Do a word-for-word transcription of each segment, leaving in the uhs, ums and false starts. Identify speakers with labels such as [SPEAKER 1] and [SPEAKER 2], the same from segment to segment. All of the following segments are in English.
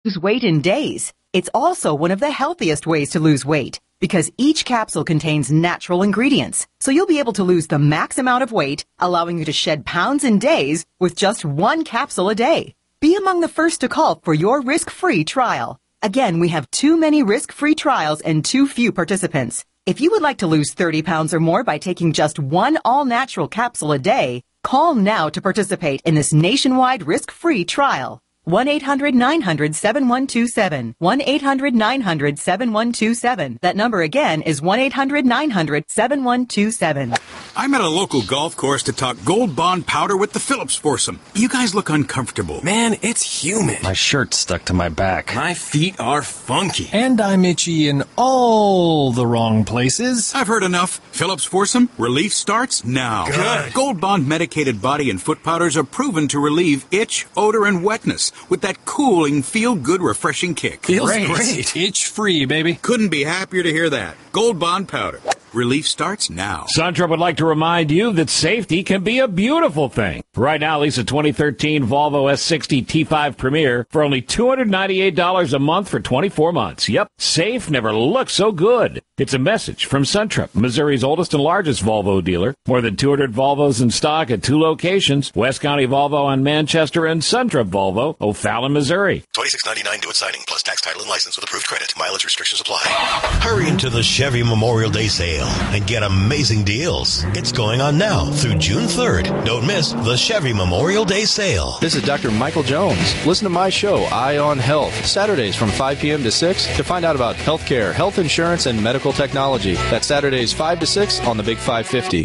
[SPEAKER 1] lose weight in days. It's also one of the healthiest ways to lose weight because each capsule contains natural ingredients. So you'll be able to lose the max amount of weight, allowing you to shed pounds in days with just one capsule a day. Be among the first to call for your risk-free trial. Again, we have too many risk-free trials and too few participants. If you would like to lose thirty pounds or more by taking just one all-natural capsule a day, call now to participate in this nationwide risk-free trial. one eight hundred nine hundred seven one two seven. one eight hundred nine hundred seven one two seven. That number again is one eight hundred nine hundred seven one two seven.
[SPEAKER 2] I'm at a local golf course to talk Gold Bond powder with the Phillips foursome. You guys look uncomfortable.
[SPEAKER 3] Man, it's humid.
[SPEAKER 4] My shirt's stuck to my back.
[SPEAKER 3] My feet are funky.
[SPEAKER 4] And I'm itchy in all the wrong places.
[SPEAKER 2] I've heard enough. Phillips foursome, relief starts now.
[SPEAKER 3] Good.
[SPEAKER 2] Gold Bond medicated body and foot powders are proven to relieve itch, odor, and wetness with that cooling, feel-good, refreshing kick.
[SPEAKER 4] Feels
[SPEAKER 3] Great.
[SPEAKER 4] great. Itch-free, baby.
[SPEAKER 2] Couldn't be happier to hear that. Gold Bond powder. Relief starts now.
[SPEAKER 5] Suntrop would like to remind you that safety can be a beautiful thing. Right now, lease a twenty thirteen Volvo S sixty T five Premier for only two hundred ninety-eight dollars a month for twenty-four months. Yep, safe never looked so good. It's a message from Suntrop, Missouri's oldest and largest Volvo dealer. More than two hundred Volvos in stock at two locations, West County Volvo on Manchester and Suntrop Volvo, O'Fallon, Missouri.
[SPEAKER 6] twenty-six ninety-nine due at signing, plus tax, title, and license with approved credit. Mileage restrictions apply. Hurry into the Chevy Memorial Day sale and get amazing deals. It's going on now through June third. Don't miss the Chevy Memorial Day sale.
[SPEAKER 7] This is Doctor Michael Jones. Listen to my show, Eye on Health, Saturdays from five p.m. to six to find out about healthcare, health insurance, and medical technology. That's Saturdays five to six on the Big five fifty.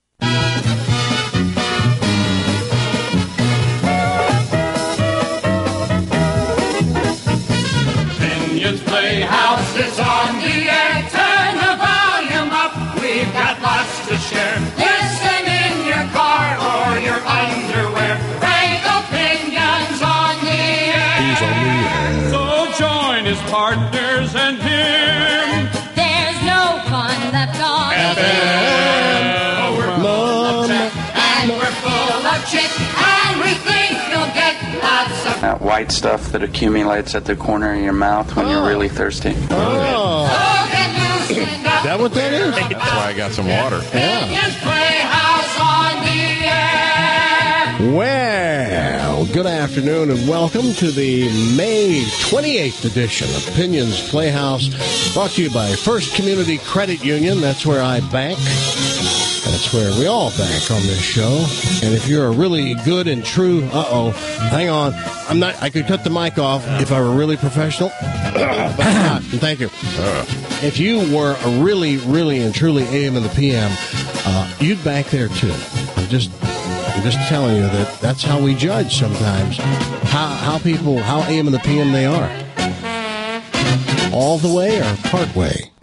[SPEAKER 8] Pinion's Playhouse is on the air. Turn the volume up. We've got lots to share. Listen in your car or your underwear. Frank Opinion's on the air.
[SPEAKER 7] He's on the air.
[SPEAKER 8] So join his partners and him.
[SPEAKER 9] There's no fun left on
[SPEAKER 8] F M. Oh, we're full of tech and we're full of chick, and we think you'll get lots of
[SPEAKER 10] that white stuff that accumulates at the corner of your mouth when oh. you're really thirsty.
[SPEAKER 11] Oh.
[SPEAKER 8] So get loosened up.
[SPEAKER 11] Is that what that is?
[SPEAKER 3] That's why I got some water.
[SPEAKER 11] Yeah.
[SPEAKER 8] Pinion's Playhouse on the air.
[SPEAKER 11] Well, good afternoon and welcome to the May twenty-eighth edition of Pinion's Playhouse, brought to you by First Community Credit Union. That's where I bank. That's where we all bank on this show. And if you're a really good and true, uh-oh, hang on. I'm not, I could cut the mic off if I were really professional, but I'm not. Thank you. If you were a really, really and truly A M and the P M, uh, you'd bank there too. I'm just... I'm just telling you that that's how we judge sometimes how how people, how A M and the P M they are. All the way or part way?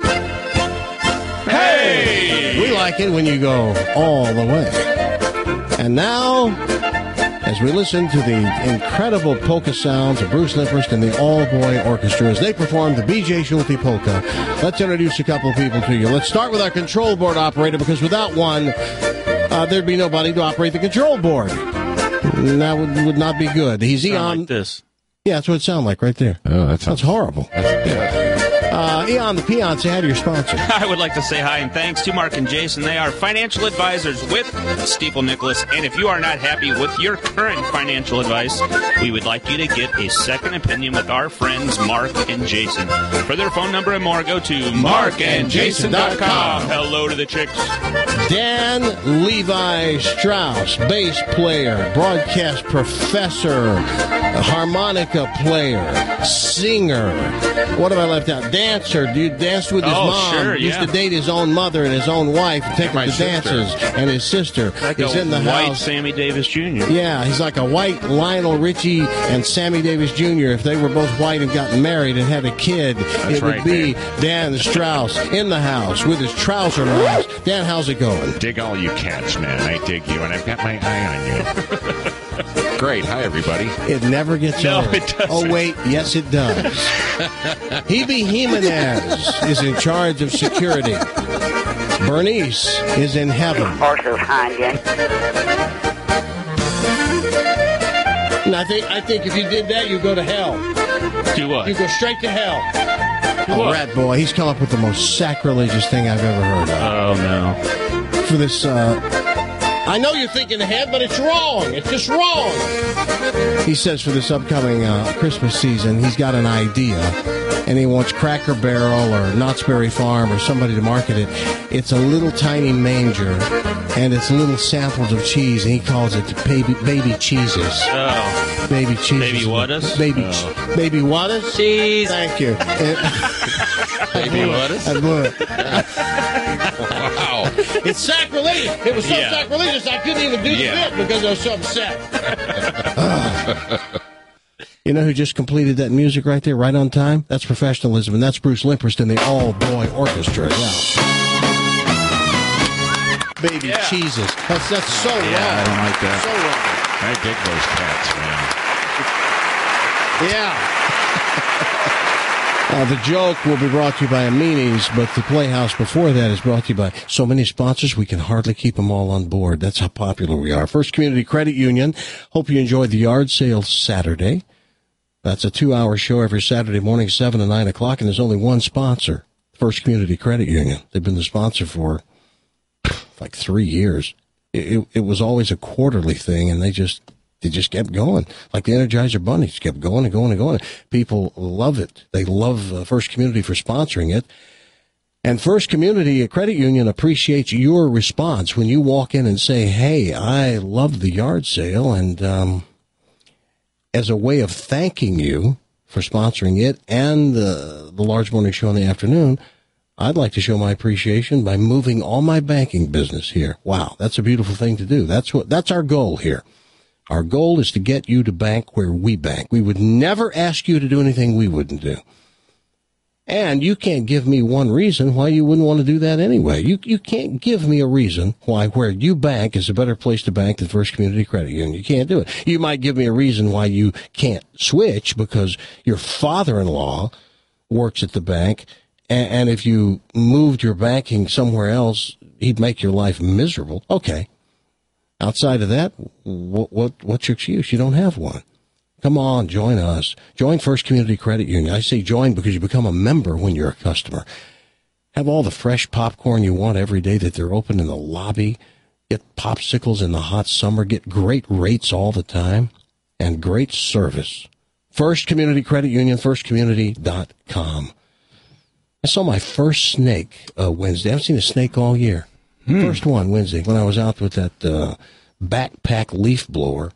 [SPEAKER 8] Hey!
[SPEAKER 11] We like it when you go all the way. And now, as we listen to the incredible polka sounds of Bruce Limperst and the All Boy Orchestra as they perform the B J Schulte polka, let's introduce a couple of people to you. Let's start with our control board operator, because without one, Uh, there'd be nobody to operate the control board. That would, would not be good. He's Eon.
[SPEAKER 3] Like this.
[SPEAKER 11] Yeah, that's what it sounds like right there.
[SPEAKER 3] Oh, that sounds
[SPEAKER 11] that's horrible.
[SPEAKER 3] That's, yeah.
[SPEAKER 11] Uh, Eon, the peon, say hi to your sponsor.
[SPEAKER 12] I would like to say hi and thanks to Mark and Jason. They are financial advisors with Stifel Nicholas. And if you are not happy with your current financial advice, we would like you to get a second opinion with our friends Mark and Jason. For their phone number and more, go to mark and jason dot com. Hello to the chicks.
[SPEAKER 11] Dan Levi Strauss, bass player, broadcast professor, harmonica player, singer. What have I left out? Dancer. Dude danced with his
[SPEAKER 12] oh,
[SPEAKER 11] mom.
[SPEAKER 12] Sure, yeah.
[SPEAKER 11] Used to date his own mother and his own wife and take them to
[SPEAKER 12] sister.
[SPEAKER 11] dances. And his sister
[SPEAKER 12] like
[SPEAKER 11] is
[SPEAKER 12] a
[SPEAKER 11] in the
[SPEAKER 12] white
[SPEAKER 11] house.
[SPEAKER 12] Sammy Davis Junior
[SPEAKER 11] Yeah, he's like a white Lionel Richie and Sammy Davis Junior If they were both white and gotten married and had a kid,
[SPEAKER 3] That's
[SPEAKER 11] it would
[SPEAKER 3] right,
[SPEAKER 11] be
[SPEAKER 3] man.
[SPEAKER 11] Dan Strauss in the house with his trouser lines. Dan, how's it going?
[SPEAKER 3] Dig all you cats, man. I dig you, and I've got my eye on you. Great. Hi, everybody.
[SPEAKER 11] It never gets
[SPEAKER 12] No,
[SPEAKER 11] old.
[SPEAKER 12] it doesn't.
[SPEAKER 11] Oh, wait. Yes, it does. Hebe Jimenez is in charge of security. Bernice is in heaven.
[SPEAKER 13] Horses behind you.
[SPEAKER 11] And I think I think if you did that, you go to hell.
[SPEAKER 12] Do what?
[SPEAKER 11] You go straight to hell.
[SPEAKER 12] Do
[SPEAKER 11] Oh,
[SPEAKER 12] what?
[SPEAKER 11] rat boy, he's come up with the most sacrilegious thing I've ever heard of.
[SPEAKER 12] Oh, no.
[SPEAKER 11] For this, uh, I know you're thinking ahead, but it's wrong. It's just wrong. He says for this upcoming uh, Christmas season, he's got an idea, and he wants Cracker Barrel or Knott's Berry Farm or somebody to market it. It's a little tiny manger, and it's little samples of cheese, and he calls it baby baby cheeses.
[SPEAKER 12] Oh.
[SPEAKER 11] Baby cheeses.
[SPEAKER 12] Baby whatas?
[SPEAKER 11] Baby,
[SPEAKER 12] Oh.
[SPEAKER 11] baby whatas?
[SPEAKER 12] Cheese.
[SPEAKER 11] Thank you.
[SPEAKER 3] Baby whatas?
[SPEAKER 11] I blew it.
[SPEAKER 3] Wow.
[SPEAKER 11] It's sacrilegious. It was so
[SPEAKER 12] Yeah.
[SPEAKER 11] sacrilegious I couldn't even do
[SPEAKER 3] Yeah.
[SPEAKER 11] the bit because I was so upset. You know who just completed that music right there, right on time? That's professionalism, and that's Bruce Limperst and the all-boy orchestra. Yeah. Baby
[SPEAKER 12] Yeah.
[SPEAKER 11] cheeses. That's that's so wrong.
[SPEAKER 3] Yeah, I don't like that.
[SPEAKER 11] So wrong.
[SPEAKER 3] I dig those cats, man.
[SPEAKER 11] Yeah. Uh, the joke will be brought to you by Amini's, but the Playhouse before that is brought to you by so many sponsors we can hardly keep them all on board. That's how popular we are. First Community Credit Union. Hope you enjoyed the yard sale Saturday. That's a two-hour show every Saturday morning, seven to nine o'clock, and there's only one sponsor, First Community Credit Union. They've been the sponsor for like three years. It, it, it was always a quarterly thing, and they just they just kept going. Like the Energizer Bunnies kept going and going and going. People love it. They love uh, First Community for sponsoring it. And First Community Credit Union appreciates your response when you walk in and say, hey, I love the yard sale, and um, as a way of thanking you for sponsoring it and the, the large morning show in the afternoon, I'd like to show my appreciation by moving all my banking business here. Wow, that's a beautiful thing to do. That's what that's our goal here. Our goal is to get you to bank where we bank. We would never ask you to do anything we wouldn't do. And you can't give me one reason why you wouldn't want to do that anyway. You you can't give me a reason why where you bank is a better place to bank than First Community Credit Union. You can't do it. You might give me a reason why you can't switch because your father-in-law works at the bank, and, and if you moved your banking somewhere else, he'd make your life miserable. Okay. Outside of that, what, what what's your excuse? You don't have one. Come on, join us. Join First Community Credit Union. I say join because you become a member when you're a customer. Have all the fresh popcorn you want every day that they're open in the lobby. Get popsicles in the hot summer. Get great rates all the time. And great service. First Community Credit Union, first community dot com. I saw my first snake uh, Wednesday. I haven't seen a snake all year. Hmm. First one Wednesday when I was out with that uh, backpack leaf blower.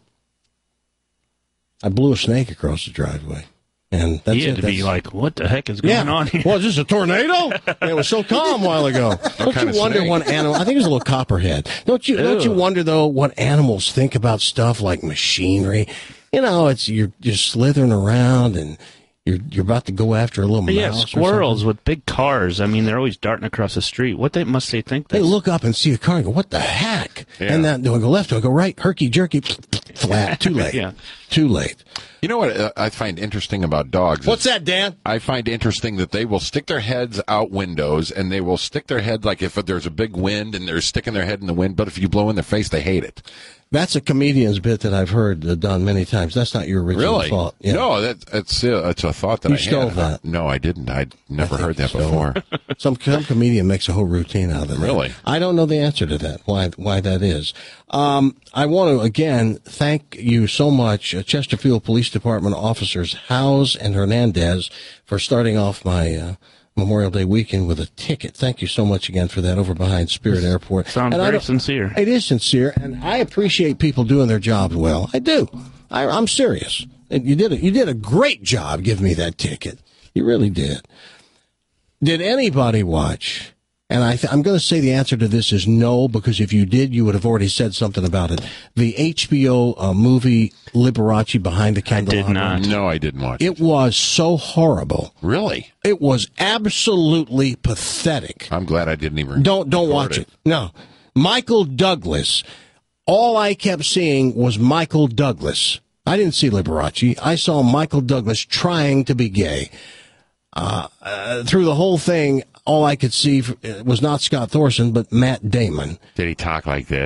[SPEAKER 11] I blew a snake across the driveway. And that's
[SPEAKER 12] you had
[SPEAKER 11] it.
[SPEAKER 12] to be
[SPEAKER 11] That's,
[SPEAKER 12] like, what the heck is going
[SPEAKER 11] yeah.
[SPEAKER 12] on here?
[SPEAKER 11] Well, is this a tornado? It was so calm a while ago. Don't
[SPEAKER 3] kind
[SPEAKER 11] you
[SPEAKER 3] of
[SPEAKER 11] wonder
[SPEAKER 3] snake?
[SPEAKER 11] what animal? I think it was a little copperhead. Don't you? Don't you
[SPEAKER 12] Ew.
[SPEAKER 11] wonder though what animals think about stuff like machinery? You know, it's you're you're slithering around and you're you're about to go after a little
[SPEAKER 12] But yeah,
[SPEAKER 11] mouse.
[SPEAKER 12] squirrels
[SPEAKER 11] or something.
[SPEAKER 12] with big cars. I mean, they're always darting across the street. What they must they think?
[SPEAKER 11] They
[SPEAKER 12] That's,
[SPEAKER 11] look up and see a car and go, "What the heck?"
[SPEAKER 3] Yeah.
[SPEAKER 11] And then do I go left? Do I go right? Herky jerky, flat. Too late.
[SPEAKER 12] Yeah.
[SPEAKER 11] Too late.
[SPEAKER 3] You know what uh, I find interesting about dogs?
[SPEAKER 11] What's
[SPEAKER 3] is
[SPEAKER 11] that, Dan?
[SPEAKER 3] I find interesting that they will stick their heads out windows, and they will stick their head like if there's a big wind and they're sticking their head in the wind, but if you blow in their face, they hate it.
[SPEAKER 11] That's a comedian's bit that I've heard uh, done many times. That's not your original
[SPEAKER 3] Really?
[SPEAKER 11] thought. Yeah.
[SPEAKER 3] No, that, that's uh, it's a thought that
[SPEAKER 11] You
[SPEAKER 3] I
[SPEAKER 11] stole
[SPEAKER 3] had.
[SPEAKER 11] that.
[SPEAKER 3] No, I didn't. I'd never
[SPEAKER 11] I think
[SPEAKER 3] heard that
[SPEAKER 11] you stole
[SPEAKER 3] before.
[SPEAKER 11] it. Some some comedian makes a whole routine out of it.
[SPEAKER 3] Really?
[SPEAKER 11] I don't know the answer to that. Why why that is? Um, I want to again thank you so much, uh, Chesterfield Police Department officers Howes and Hernandez, for starting off my uh, Memorial Day weekend with a ticket. Thank you so much again for that over behind Spirit Airport.
[SPEAKER 12] Sounds
[SPEAKER 11] And I
[SPEAKER 12] very
[SPEAKER 11] don't-
[SPEAKER 12] sincere.
[SPEAKER 11] It is sincere, and I appreciate people doing their jobs well. I do. I, I'm serious. And you did a, you did a great job giving me that ticket. You really did. Did anybody watch? And I th- I'm going to say the answer to this is no, because if you did, you would have already said something about it. The H B O uh, movie Liberace Behind the Candelabra.
[SPEAKER 12] did not.
[SPEAKER 3] No, I didn't watch it.
[SPEAKER 11] It was so horrible.
[SPEAKER 3] Really?
[SPEAKER 11] It was absolutely pathetic.
[SPEAKER 3] I'm glad I didn't even
[SPEAKER 11] Don't don't
[SPEAKER 3] record
[SPEAKER 11] watch it. No. Michael Douglas. All I kept seeing was Michael Douglas. I didn't see Liberace. I saw Michael Douglas trying to be gay. Uh, uh, through the whole thing, all I could see was not Scott Thorson, but Matt Damon.
[SPEAKER 3] Did he talk like this?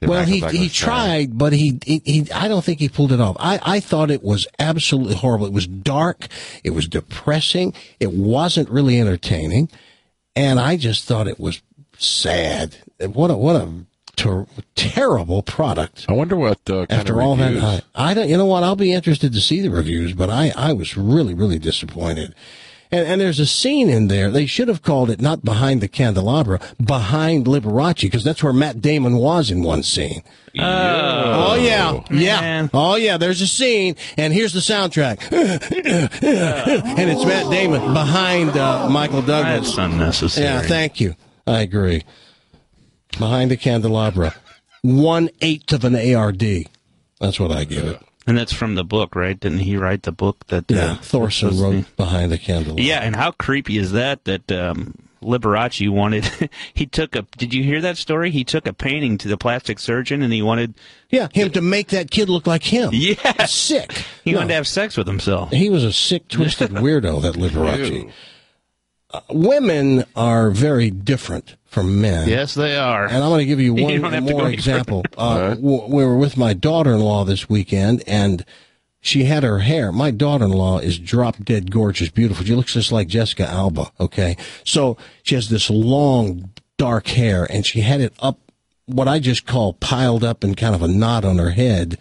[SPEAKER 11] Well, he
[SPEAKER 3] Michael
[SPEAKER 11] he
[SPEAKER 3] Douglas
[SPEAKER 11] tried, but he, he he I don't think he pulled it off. I I thought it was absolutely horrible. It was dark. It was depressing. It wasn't really entertaining, and I just thought it was sad. What a what a ter- terrible product.
[SPEAKER 3] I wonder what uh, kind
[SPEAKER 11] After
[SPEAKER 3] of
[SPEAKER 11] all
[SPEAKER 3] reviews.
[SPEAKER 11] that, I, I don't. You know what? I'll be interested to see the reviews, but I I was really really disappointed. And, and there's a scene in there. They should have called it not Behind the Candelabra, Behind Liberace, because that's where Matt Damon was in one scene.
[SPEAKER 12] Oh,
[SPEAKER 11] oh yeah, yeah.
[SPEAKER 12] Man.
[SPEAKER 11] Oh yeah. There's a scene, and here's the soundtrack, and it's Matt Damon behind uh, Michael Douglas.
[SPEAKER 12] That's unnecessary.
[SPEAKER 11] Yeah, thank you. I agree. Behind the Candelabra, one eighth of an A R D. That's what I give it.
[SPEAKER 12] And that's from the book, right? Didn't he write the book that?
[SPEAKER 11] Yeah,
[SPEAKER 12] uh,
[SPEAKER 11] Thorson
[SPEAKER 12] that's
[SPEAKER 11] wrote
[SPEAKER 12] the-
[SPEAKER 11] Behind the Candelabra.
[SPEAKER 12] Yeah, and how creepy is that? That um, Liberace wanted. He took a. Did you hear that story? He took a painting to the plastic surgeon, and he wanted.
[SPEAKER 11] Yeah, him to make that kid look like him.
[SPEAKER 12] Yeah,
[SPEAKER 11] sick.
[SPEAKER 12] He
[SPEAKER 11] No.
[SPEAKER 12] wanted to have sex with himself.
[SPEAKER 11] He was a sick, twisted weirdo, that Liberace. Uh, women are very different from men.
[SPEAKER 12] Yes, they are.
[SPEAKER 11] And I'm going to give you
[SPEAKER 12] You
[SPEAKER 11] one
[SPEAKER 12] don't have to go
[SPEAKER 11] more
[SPEAKER 12] any
[SPEAKER 11] example.
[SPEAKER 12] further.
[SPEAKER 11] Uh, w- we were with my daughter-in-law this weekend, and she had her hair. My daughter-in-law is drop-dead gorgeous, beautiful. She looks just like Jessica Alba, okay? So she has this long, dark hair, and she had it up, what I just call piled up in kind of a knot on her head.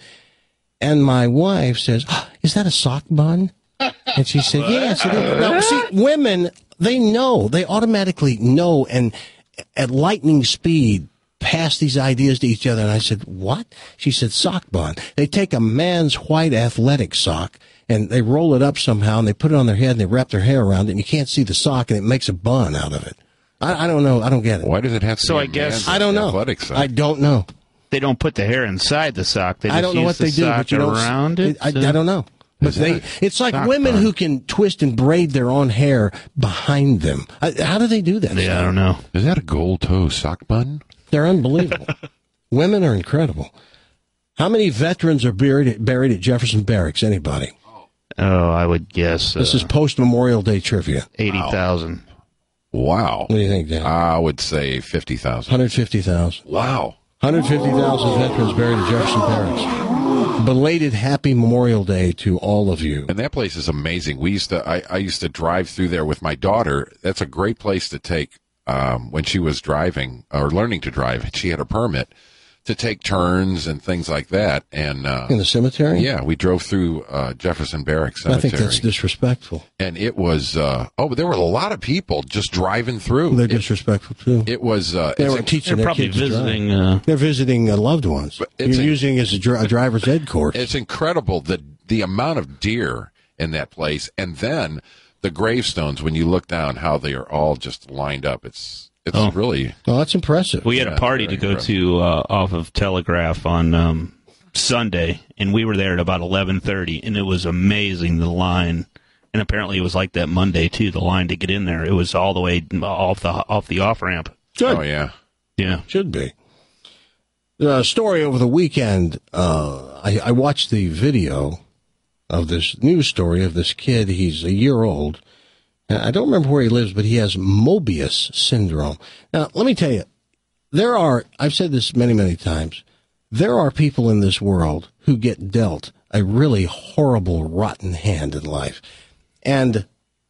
[SPEAKER 11] And my wife says, "Oh, is that a sock bun?" And she said, yes. It is. Now, see, women, they know. They automatically know, and at lightning speed, pass these ideas to each other. And I said, what? She said, sock bun. They take a man's white athletic sock, and they roll it up somehow, and they put it on their head, and they wrap their hair around it, and you can't see the sock, and it makes a bun out of it. I, I don't know. I don't get it.
[SPEAKER 3] Why does it have to
[SPEAKER 12] So
[SPEAKER 3] be
[SPEAKER 12] I
[SPEAKER 3] a
[SPEAKER 12] guess-
[SPEAKER 3] man's
[SPEAKER 11] I don't know.
[SPEAKER 3] athletic sock?
[SPEAKER 11] I don't know.
[SPEAKER 12] They don't put the hair inside the sock. They just
[SPEAKER 11] I don't know
[SPEAKER 12] use
[SPEAKER 11] what
[SPEAKER 12] the
[SPEAKER 11] they do,
[SPEAKER 12] sock
[SPEAKER 11] but you don't.
[SPEAKER 12] around it.
[SPEAKER 11] I, I don't know. But they, it's like
[SPEAKER 12] sock
[SPEAKER 11] women
[SPEAKER 12] bun?
[SPEAKER 11] who can twist and braid their own hair behind them. I, how do they do that?
[SPEAKER 12] Yeah, I don't know.
[SPEAKER 3] Is that a gold toe sock bun?
[SPEAKER 11] They're unbelievable. Women are incredible. How many veterans are buried at, buried at Jefferson Barracks? Anybody?
[SPEAKER 12] Oh, I would guess.
[SPEAKER 11] This
[SPEAKER 12] uh,
[SPEAKER 11] is post Memorial Day trivia.
[SPEAKER 12] eighty thousand.
[SPEAKER 3] Wow.
[SPEAKER 11] What do you think, Dan?
[SPEAKER 3] I would say fifty thousand.
[SPEAKER 11] one hundred fifty thousand.
[SPEAKER 3] Wow.
[SPEAKER 11] one hundred fifty thousand veterans buried at Jefferson Barracks. Belated happy Memorial Day to all of you.
[SPEAKER 3] And that place is amazing. We used to, I, I used to drive through there with my daughter. That's a great place to take, um, when she was driving or learning to drive. She had a permit to take turns and things like that. And, uh,
[SPEAKER 11] In the cemetery?
[SPEAKER 3] yeah, we drove through, uh, Jefferson Barracks Cemetery.
[SPEAKER 11] I think that's disrespectful.
[SPEAKER 3] And it was, uh, oh, but there were a lot of people just driving through.
[SPEAKER 11] They're
[SPEAKER 3] It-
[SPEAKER 11] disrespectful, too.
[SPEAKER 3] It was, uh,
[SPEAKER 11] They
[SPEAKER 3] it's
[SPEAKER 11] weren't
[SPEAKER 3] a-
[SPEAKER 11] teaching
[SPEAKER 12] They're
[SPEAKER 11] their
[SPEAKER 12] probably
[SPEAKER 11] kids to drive.
[SPEAKER 12] visiting. Uh,
[SPEAKER 11] They're visiting uh, loved ones. You're
[SPEAKER 3] it's a-
[SPEAKER 11] using it as a, dri- a driver's ed course.
[SPEAKER 3] It's incredible the the amount of deer in that place, and then the gravestones. When you look down, how they are all just lined up. It's it's
[SPEAKER 12] Oh.
[SPEAKER 3] really.
[SPEAKER 11] Oh, that's impressive.
[SPEAKER 12] we had
[SPEAKER 3] Yeah,
[SPEAKER 12] a party to
[SPEAKER 3] very
[SPEAKER 12] go to uh, off of Telegraph on um, Sunday, and we were there at about eleven thirty, and it was amazing, the line. And apparently it was like that Monday, too, the line to get in there. It was all the way off the off the off-ramp.
[SPEAKER 11] Good.
[SPEAKER 3] Oh yeah.
[SPEAKER 12] Yeah.
[SPEAKER 11] Should be. The story over the weekend, uh, I, I watched the video of this news story of this kid. He's a year old. I don't remember where he lives, but he has Mobius syndrome. Now, let me tell you, there are, I've said this many, many times, there are people in this world who get dealt a really horrible, rotten hand in life. And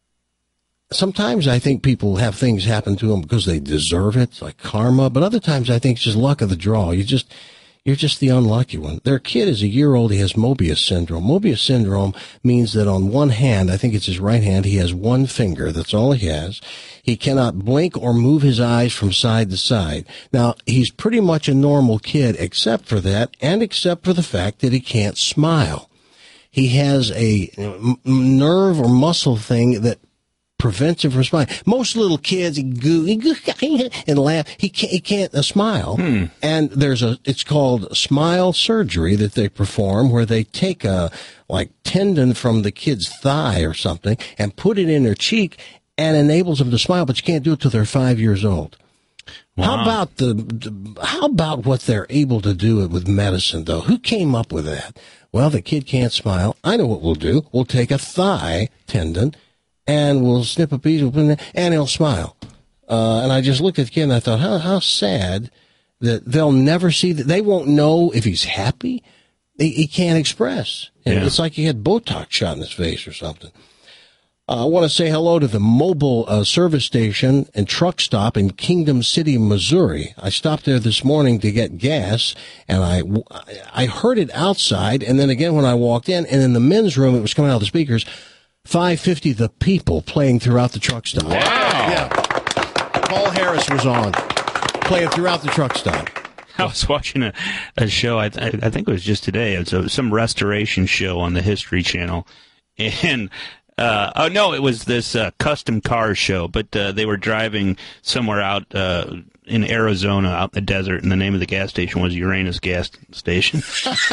[SPEAKER 11] sometimes I think people have things happen to them because they deserve it, like karma. But other times I think it's just luck of the draw. You just, you're just the unlucky one. Their kid is a year old. He has Mobius syndrome. Mobius syndrome means that on one hand, I think it's his right hand, he has one finger. That's all he has. He cannot blink or move his eyes from side to side. Now, he's pretty much a normal kid except for that, and except for the fact that he can't smile. He has a m- nerve or muscle thing that prevents him from smiling. Most little kids goo, and laugh. He can't, he can't uh, smile.
[SPEAKER 12] Hmm.
[SPEAKER 11] And there's a, it's called smile surgery that they perform, where they take a like tendon from the kid's thigh or something and put it in their cheek and enables them to smile, but you can't do it till they're five years old.
[SPEAKER 12] Wow.
[SPEAKER 11] How about the, the, how about what they're able to do with medicine, though? Who came up with that? Well, the kid can't smile. I know what we'll do. We'll take a thigh tendon and we'll snip a piece, and he'll smile. Uh, and I just looked at the kid and I thought, how, how sad that they'll never see, that they won't know if he's happy. He, he can't express. And
[SPEAKER 5] Yeah.
[SPEAKER 11] it's like he had Botox shot in his face or something. Uh, I want to say hello to the mobile uh, service station and truck stop in Kingdom City, Missouri. I stopped there this morning to get gas, and I, I heard it outside, and then again when I walked in, and in the men's room, it was coming out of the speakers, five fifty The People playing throughout the truck stop.
[SPEAKER 5] Wow.
[SPEAKER 11] Yeah. Paul Harris was on, playing throughout the truck stop.
[SPEAKER 12] I was watching a, a show, I, I, I think it was just today. It was a, some restoration show on the History Channel. And, uh, oh, no, it was this uh, custom car show, but uh, they were driving somewhere out uh, in Arizona, out in the desert, and the name of the gas station was Uranus Gas Station.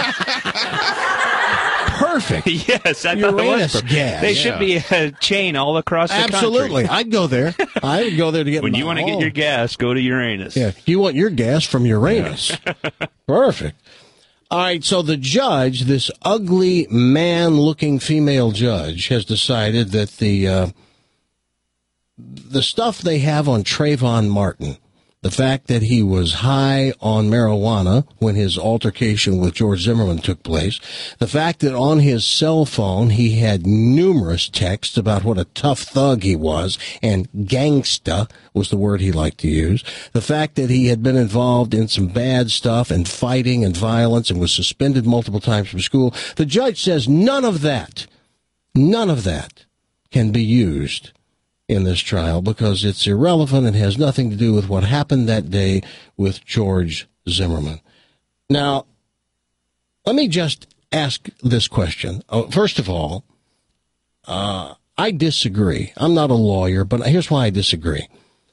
[SPEAKER 11] Perfect.
[SPEAKER 12] Yes, I thought it
[SPEAKER 11] Uranus
[SPEAKER 12] was.
[SPEAKER 11] gas.
[SPEAKER 12] They
[SPEAKER 11] Yeah.
[SPEAKER 12] should be a chain all across the
[SPEAKER 11] Absolutely.
[SPEAKER 12] country.
[SPEAKER 11] I'd go there. I would go there to get
[SPEAKER 12] When
[SPEAKER 11] my
[SPEAKER 12] you want to get
[SPEAKER 11] own.
[SPEAKER 12] your gas, go to Uranus.
[SPEAKER 11] Yeah, you want your gas from Uranus. Perfect. All right, so the judge, this ugly man-looking female judge, has decided that the uh, the stuff they have on Trayvon Martin, the fact that he was high on marijuana when his altercation with George Zimmerman took place, the fact that on his cell phone he had numerous texts about what a tough thug he was, and gangsta was the word he liked to use, the fact that he had been involved in some bad stuff and fighting and violence and was suspended multiple times from school. The judge says none of that, none of that can be used in this trial because it's irrelevant and has nothing to do with what happened that day with George Zimmerman. Now, let me just ask this question. Oh, first of all, uh, I disagree. I'm not a lawyer, but here's why I disagree.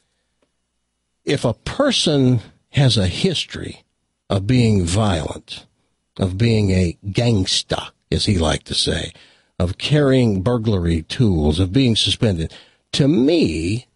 [SPEAKER 11] If a person has a history of being violent, of being a gangsta, as he liked to say, of carrying burglary tools, of being suspended, to me,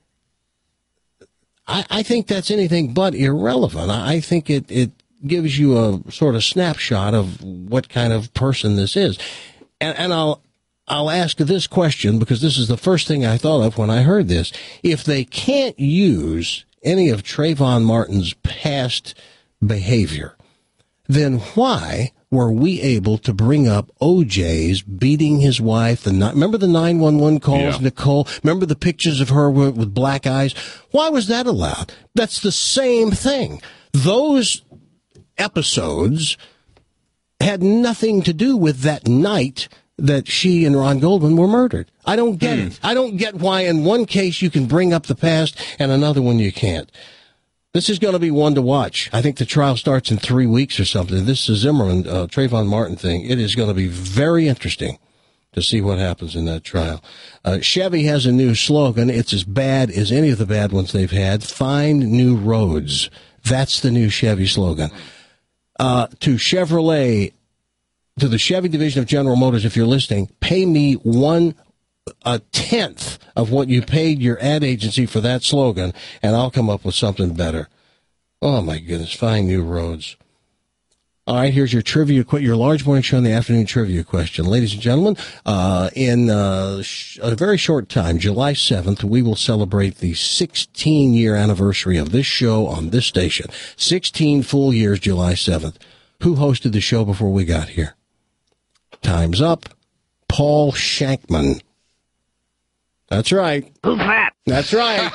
[SPEAKER 11] I, I think that's anything but irrelevant. I, I think it, it gives you a sort of snapshot of what kind of person this is. And, and I'll I'll ask this question because this is the first thing I thought of when I heard this. If they can't use any of Trayvon Martin's past behavior, then why were we able to bring up O J's beating his wife? The remember the nine one one calls,
[SPEAKER 3] Yeah.
[SPEAKER 11] Nicole? Remember the pictures of her with, with black eyes? Why was that allowed? That's the same thing. Those episodes had nothing to do with that night that she and Ron Goldman were murdered. I don't get it. I don't get why in one case you can bring up the past and another one you can't. This is going to be one to watch. I think the trial starts in three weeks or something. This is Zimmerman, uh, Trayvon Martin thing. It is going to be very interesting to see what happens in that trial. Uh, Chevy has a new slogan. It's as bad as any of the bad ones they've had. Find new roads. That's the new Chevy slogan. Uh, to Chevrolet, to the Chevy division of General Motors, if you're listening, pay me one a tenth of what you paid your ad agency for that slogan, and I'll come up with something better. Oh, my goodness. Find new roads. All right, here's your trivia, your large morning show in the afternoon trivia question. Ladies and gentlemen, uh, in uh, sh- a very short time, July seventh, we will celebrate the sixteen-year anniversary of this show on this station. sixteen full years, July seventh. Who hosted the show before we got here? Time's up. Paul Shankman. That's right.
[SPEAKER 5] Who's that?
[SPEAKER 11] That's right.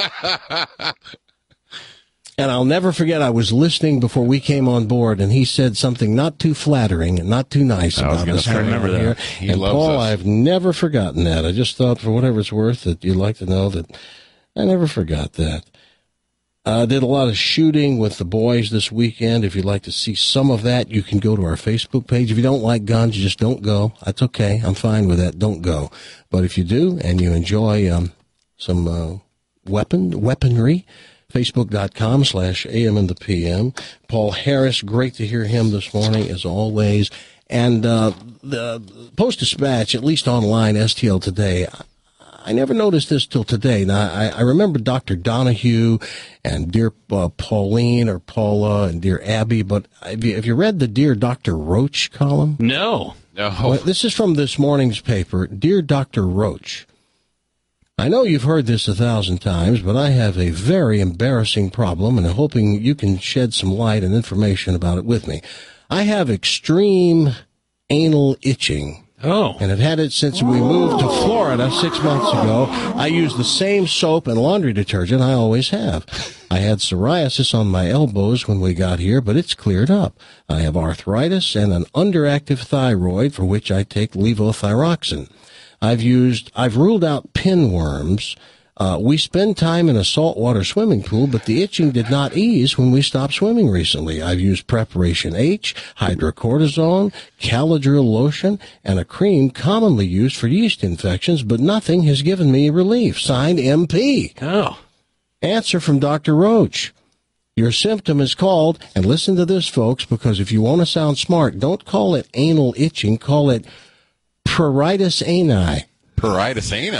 [SPEAKER 11] And I'll never forget, I was listening before we came on board, and he said something not too flattering and not too nice
[SPEAKER 3] I was
[SPEAKER 11] about
[SPEAKER 3] gonna
[SPEAKER 11] us.
[SPEAKER 3] say,
[SPEAKER 11] having
[SPEAKER 3] remember
[SPEAKER 11] him
[SPEAKER 3] that.
[SPEAKER 11] here.
[SPEAKER 3] He
[SPEAKER 11] and
[SPEAKER 3] loves
[SPEAKER 11] Paul,
[SPEAKER 3] us.
[SPEAKER 11] I've never forgotten that. I just thought, for whatever it's worth, that you'd like to know that I never forgot that. I uh, did a lot of shooting with the boys this weekend. If you'd like to see some of that, you can go to our Facebook page. If you don't like guns, you just don't go. That's okay. I'm fine with that. Don't go. But if you do and you enjoy um, some uh, weapon weaponry, Facebook.com slash AM in the P M. Paul Harris, great to hear him this morning, as always. And uh, the Post-Dispatch, at least online, S T L Today, I never noticed this till today. Now, I, I remember Doctor Donahue and Dear uh, Pauline or Paula and Dear Abby, but have you, have you read the Dear Doctor Roach column?
[SPEAKER 12] No.
[SPEAKER 3] No.
[SPEAKER 11] Well, this is from this morning's paper. Dear Doctor Roach, I know you've heard this a thousand times, but I have a very embarrassing problem, and I'm hoping you can shed some light and information about it with me. I have extreme anal itching.
[SPEAKER 12] Oh.
[SPEAKER 11] And I've had it since we moved to Florida six months ago. I use the same soap and laundry detergent I always have. I had psoriasis on my elbows when we got here, but it's cleared up. I have arthritis and an underactive thyroid, for which I take levothyroxine. I've used, I've ruled out pinworms. Uh, we spend time in a saltwater swimming pool, but the itching did not ease when we stopped swimming recently. I've used Preparation H, hydrocortisone, Caladryl lotion, and a cream commonly used for yeast infections, but nothing has given me relief. Signed, M P.
[SPEAKER 12] Oh.
[SPEAKER 11] Answer from Doctor Roach. Your symptom is called, and listen to this, folks, because if you want to sound smart, don't call it anal itching, call it pruritus ani.
[SPEAKER 3] Pruritus ani.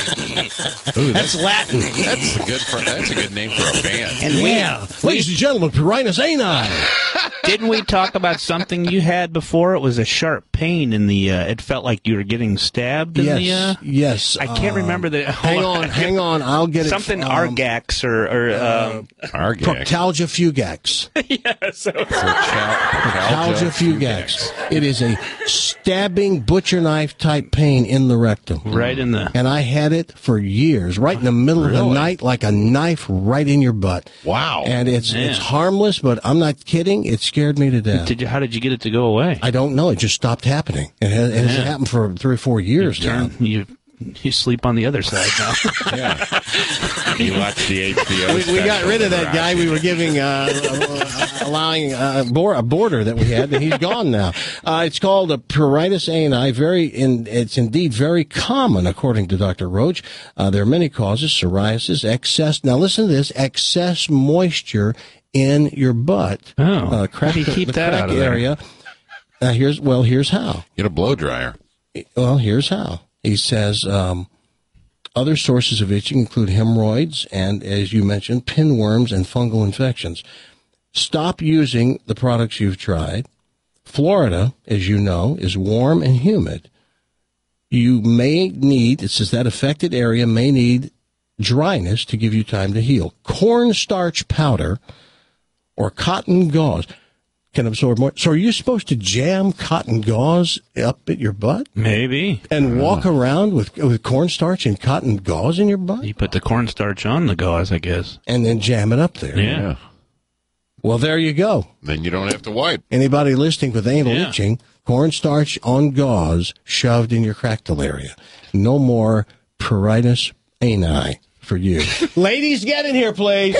[SPEAKER 3] Ooh,
[SPEAKER 11] that's, that's Latin.
[SPEAKER 3] That's a good. For, that's a good name for a band.
[SPEAKER 11] And yeah, we, ladies and gentlemen, pruritus ani.
[SPEAKER 12] Didn't we talk about something you had before? It was a sharp pain in the. Uh, it felt like you were getting stabbed. In
[SPEAKER 11] yes,
[SPEAKER 12] the, uh,
[SPEAKER 11] yes.
[SPEAKER 12] I can't
[SPEAKER 11] uh,
[SPEAKER 12] remember the.
[SPEAKER 11] Hang on, hang on. I'll get
[SPEAKER 12] something
[SPEAKER 11] it.
[SPEAKER 12] Something um, Argax or or um,
[SPEAKER 3] Argax.
[SPEAKER 11] Proctalgia fugax.
[SPEAKER 12] yeah, so.
[SPEAKER 11] Proctalgia fugax. It is a stabbing butcher knife type pain in the rectum.
[SPEAKER 12] Right in the.
[SPEAKER 11] And I had it for years, right in the middle
[SPEAKER 3] really?
[SPEAKER 11] of the night, like a knife right in your butt.
[SPEAKER 3] Wow.
[SPEAKER 11] And it's
[SPEAKER 12] Man.
[SPEAKER 11] it's harmless, but I'm not kidding. It scared me to death.
[SPEAKER 12] Did you? How did you get it to go away?
[SPEAKER 11] I don't know. It just stopped happening. It has, it has
[SPEAKER 12] Yeah.
[SPEAKER 11] happened for three or four years
[SPEAKER 12] you
[SPEAKER 11] now.
[SPEAKER 12] turn, you you sleep on the other side now.
[SPEAKER 3] Yeah. You watch the H B O.
[SPEAKER 11] We, we got rid of that guy we were giving, uh, uh, allowing uh, bor- a border that we had, and he's gone now. Uh, it's called a pruritus ani. Very, in, it's indeed very common, according to Doctor Roach. Uh, there are many causes: psoriasis, excess. Now listen to this: excess moisture in your butt.
[SPEAKER 12] Oh,
[SPEAKER 11] uh, crack,
[SPEAKER 12] how do you keep
[SPEAKER 11] the
[SPEAKER 12] that
[SPEAKER 11] crack
[SPEAKER 12] out of there?
[SPEAKER 11] area. Uh, here's well, here's how.
[SPEAKER 3] Get a blow dryer.
[SPEAKER 11] Well, here's how. He says um, other sources of itching include hemorrhoids and, as you mentioned, pinworms and fungal infections. Stop using the products you've tried. Florida, as you know, is warm and humid. You may need, it says that affected area may need dryness to give you time to heal. Cornstarch powder or cotton gauze can absorb more. So are you supposed to jam cotton gauze up at your butt?
[SPEAKER 12] Maybe.
[SPEAKER 11] And walk around with with cornstarch and cotton gauze in your butt?
[SPEAKER 12] You put the cornstarch on the gauze, I guess.
[SPEAKER 11] And then jam it up there.
[SPEAKER 12] Yeah.
[SPEAKER 3] Yeah.
[SPEAKER 11] Well, there you go.
[SPEAKER 3] Then you don't have to wipe.
[SPEAKER 11] Anybody listening with anal
[SPEAKER 12] Yeah.
[SPEAKER 11] itching, cornstarch on gauze shoved in your cractal area. No more pruritus ani for you. Ladies, get in here, please.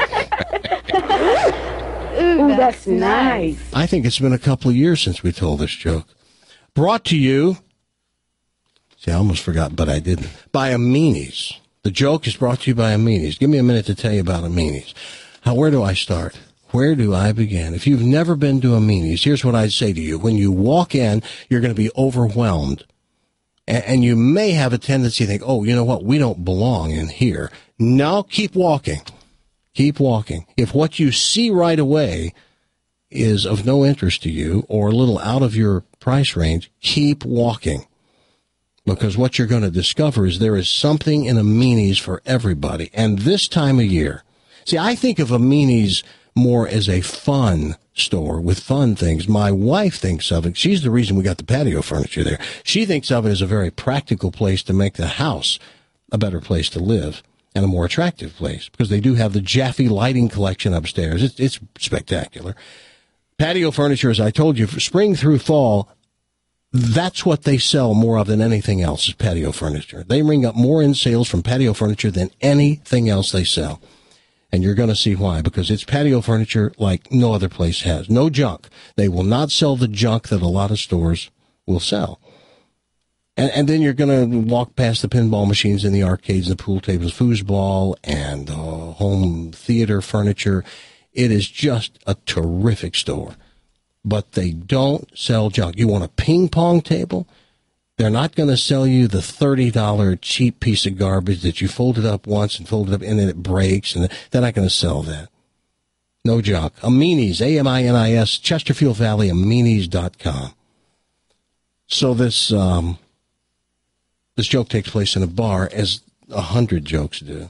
[SPEAKER 13] Ooh, that's nice.
[SPEAKER 11] I think it's been a couple of years since we told this joke. Brought to you, see, I almost forgot, but I didn't, by Amini's. The joke is brought to you by Amini's. Give me a minute to tell you about Amini's. How, where do I start? Where do I begin? If you've never been to Amini's, here's what I'd say to you. When you walk in, you're going to be overwhelmed. And, and you may have a tendency to think, oh, you know what? We don't belong in here. No, keep walking. Keep walking. If what you see right away is of no interest to you or a little out of your price range, keep walking. Because what you're going to discover is there is something in Amini's for everybody. And this time of year, see, I think of Amini's more as a fun store with fun things. My wife thinks of it. She's the reason we got the patio furniture there. She thinks of it as a very practical place to make the house a better place to live. And a more attractive place, because they do have the Jaffe lighting collection upstairs. It's, it's spectacular. Patio furniture, as I told you, for spring through fall, that's what they sell more of than anything else is patio furniture. They ring up more in sales from patio furniture than anything else they sell. And you're going to see why, because it's patio furniture like no other place has. No junk. They will not sell the junk that a lot of stores will sell. And, and then you're going to walk past the pinball machines and the arcades and the pool tables, foosball and uh, home theater furniture. It is just a terrific store. But they don't sell junk. You want a ping pong table? They're not going to sell you the thirty dollars cheap piece of garbage that you fold it up once and fold it up and then it breaks. And they're not going to sell that. No junk. Amini's, A M I N I S, Chesterfield Valley, Amini's dot com. So this... um This joke takes place in a bar as a hundred jokes do.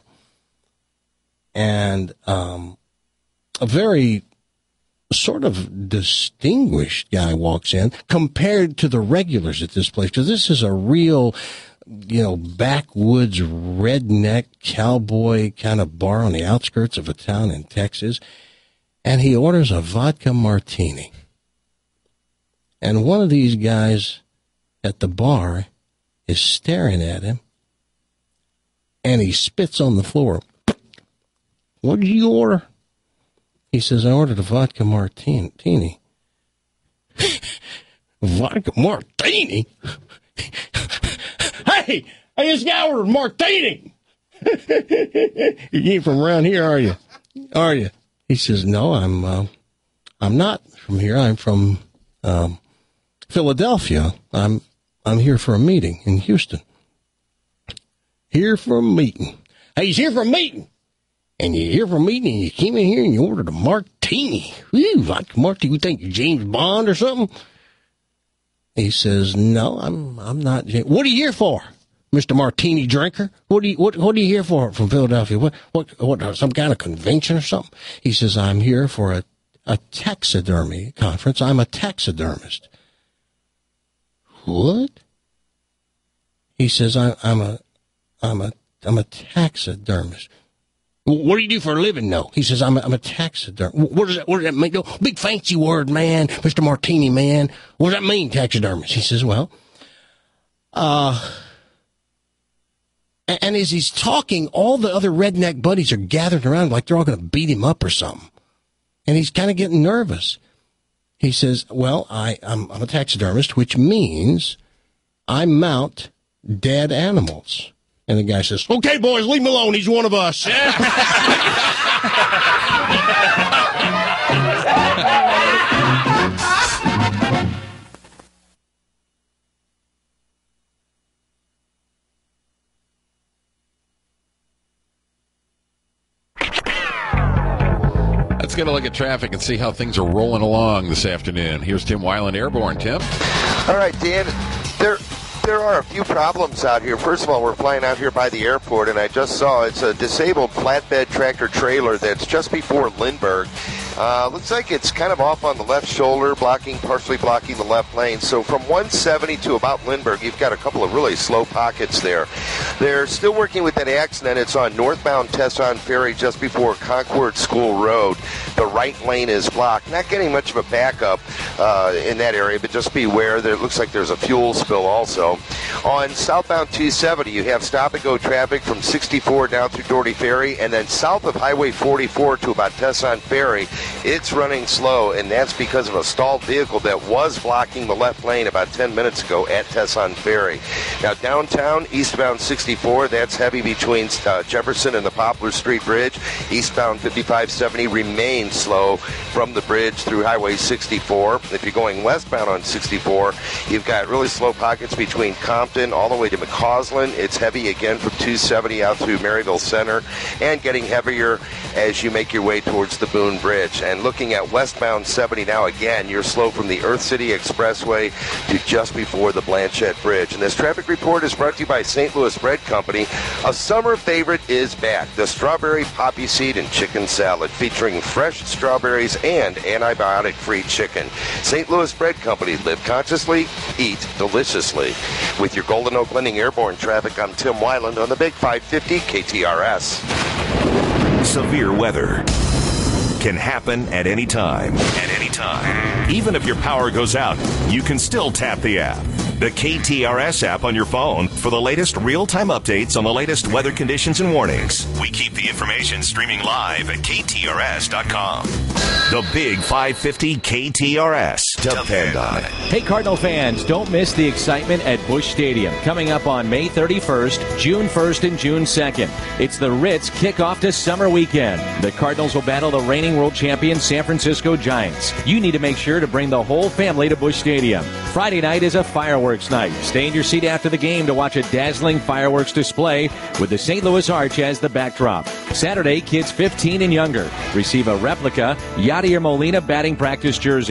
[SPEAKER 11] And um, a very sort of distinguished guy walks in compared to the regulars at this place, because this is a real, you know, backwoods redneck cowboy kind of bar on the outskirts of a town in Texas. And he orders a vodka martini. And one of these guys at the bar is staring at him, and he spits on the floor. What did you order? He says, I ordered a vodka martini. Vodka martini? Hey, I just got ordered martini. You ain't from around here, are you? Are you? He says, no, I'm, uh, I'm not from here. I'm from um, Philadelphia. I'm, I'm here for a meeting in Houston. Here for a meeting. Hey, he's here for a meeting. And you're here for a meeting, and you came in here and you ordered a martini. Ooh, vodka martini. You think you're James Bond or something? He says, no, I'm I'm not James. What are you here for, Mister Martini Drinker? What are you what what are you here for from Philadelphia? What what what some kind of convention or something? He says, I'm here for a, a taxidermy conference. I'm a taxidermist. What? He says, I, I'm a I'm a I'm a taxidermist. What do you do for a living, though? He says, I'm a, I'm a taxidermist. What does that, what does that mean? No, big fancy word, man. Mister Martini, man. What does that mean, taxidermist? He says, well, uh, and, and as he's talking, all the other redneck buddies are gathered around like they're all going to beat him up or something. And he's kind of getting nervous. He says, well, I, I'm, I'm a taxidermist, which means I mount dead animals. And the guy says, okay, boys, leave him alone. He's one of us.
[SPEAKER 3] Let's get a look at traffic and see how things are rolling along this afternoon. Here's Tim Weiland, Airborne. Tim?
[SPEAKER 14] All right, Dan. There... There are a few problems out here. First of all, we're flying out here by the airport, and I just saw it's a disabled flatbed tractor trailer that's just before Lindbergh. Uh, looks like it's kind of off on the left shoulder, blocking, partially blocking the left lane. So from one seventy to about Lindbergh, you've got a couple of really slow pockets there. They're still working with that accident. It's on northbound Tesson Ferry just before Concord School Road. The right lane is blocked. Not getting much of a backup uh, in that area, but just beware. There, it looks like there's a fuel spill also. On southbound two seventy, you have stop-and-go traffic from sixty-four down through Doherty Ferry, and then south of Highway forty-four to about Tesson Ferry, it's running slow, and that's because of a stalled vehicle that was blocking the left lane about ten minutes ago at Tesson Ferry. Now, downtown, eastbound sixty-four, that's heavy between uh, Jefferson and the Poplar Street Bridge. Eastbound fifty-five seventy remains slow from the bridge through Highway sixty-four. If you're going westbound on sixty-four, you've got really slow pockets between Compton all the way to McCausland. It's heavy again from two seventy out through Maryville Center, and getting heavier as you make your way towards the Boone Bridge. And looking at westbound seventy now, again, you're slow from the Earth City Expressway to just before the Blanchette Bridge. And this traffic report is brought to you by Saint Louis Bread Company. A summer favorite is back, the strawberry poppy seed and chicken salad, featuring fresh strawberries and antibiotic-free chicken. Saint Louis Bread Company, live consciously, eat deliciously. With your Golden Oak Landing Airborne traffic, I'm Tim Weiland on the Big five fifty K T R S.
[SPEAKER 15] Severe weather can happen at any time. At any time. Even if your power goes out, you can still tap the app. The K T R S app on your phone for the latest real-time updates on the latest weather conditions and warnings. We keep the information streaming live at K T R S dot com. The Big five fifty K T R S. Depend on it.
[SPEAKER 16] Hey, Cardinal fans, don't miss the excitement at Busch Stadium coming up on May thirty-first, June first, and June second. It's the Ritz kickoff to summer weekend. The Cardinals will battle the reigning world champion San Francisco Giants. You need to make sure to bring the whole family to Busch Stadium. Friday night is a fireworks night. Stay in your seat after the game to watch a dazzling fireworks display with the Saint Louis Arch as the backdrop. Saturday, kids fifteen and younger receive a replica Yadier Molina batting practice jersey.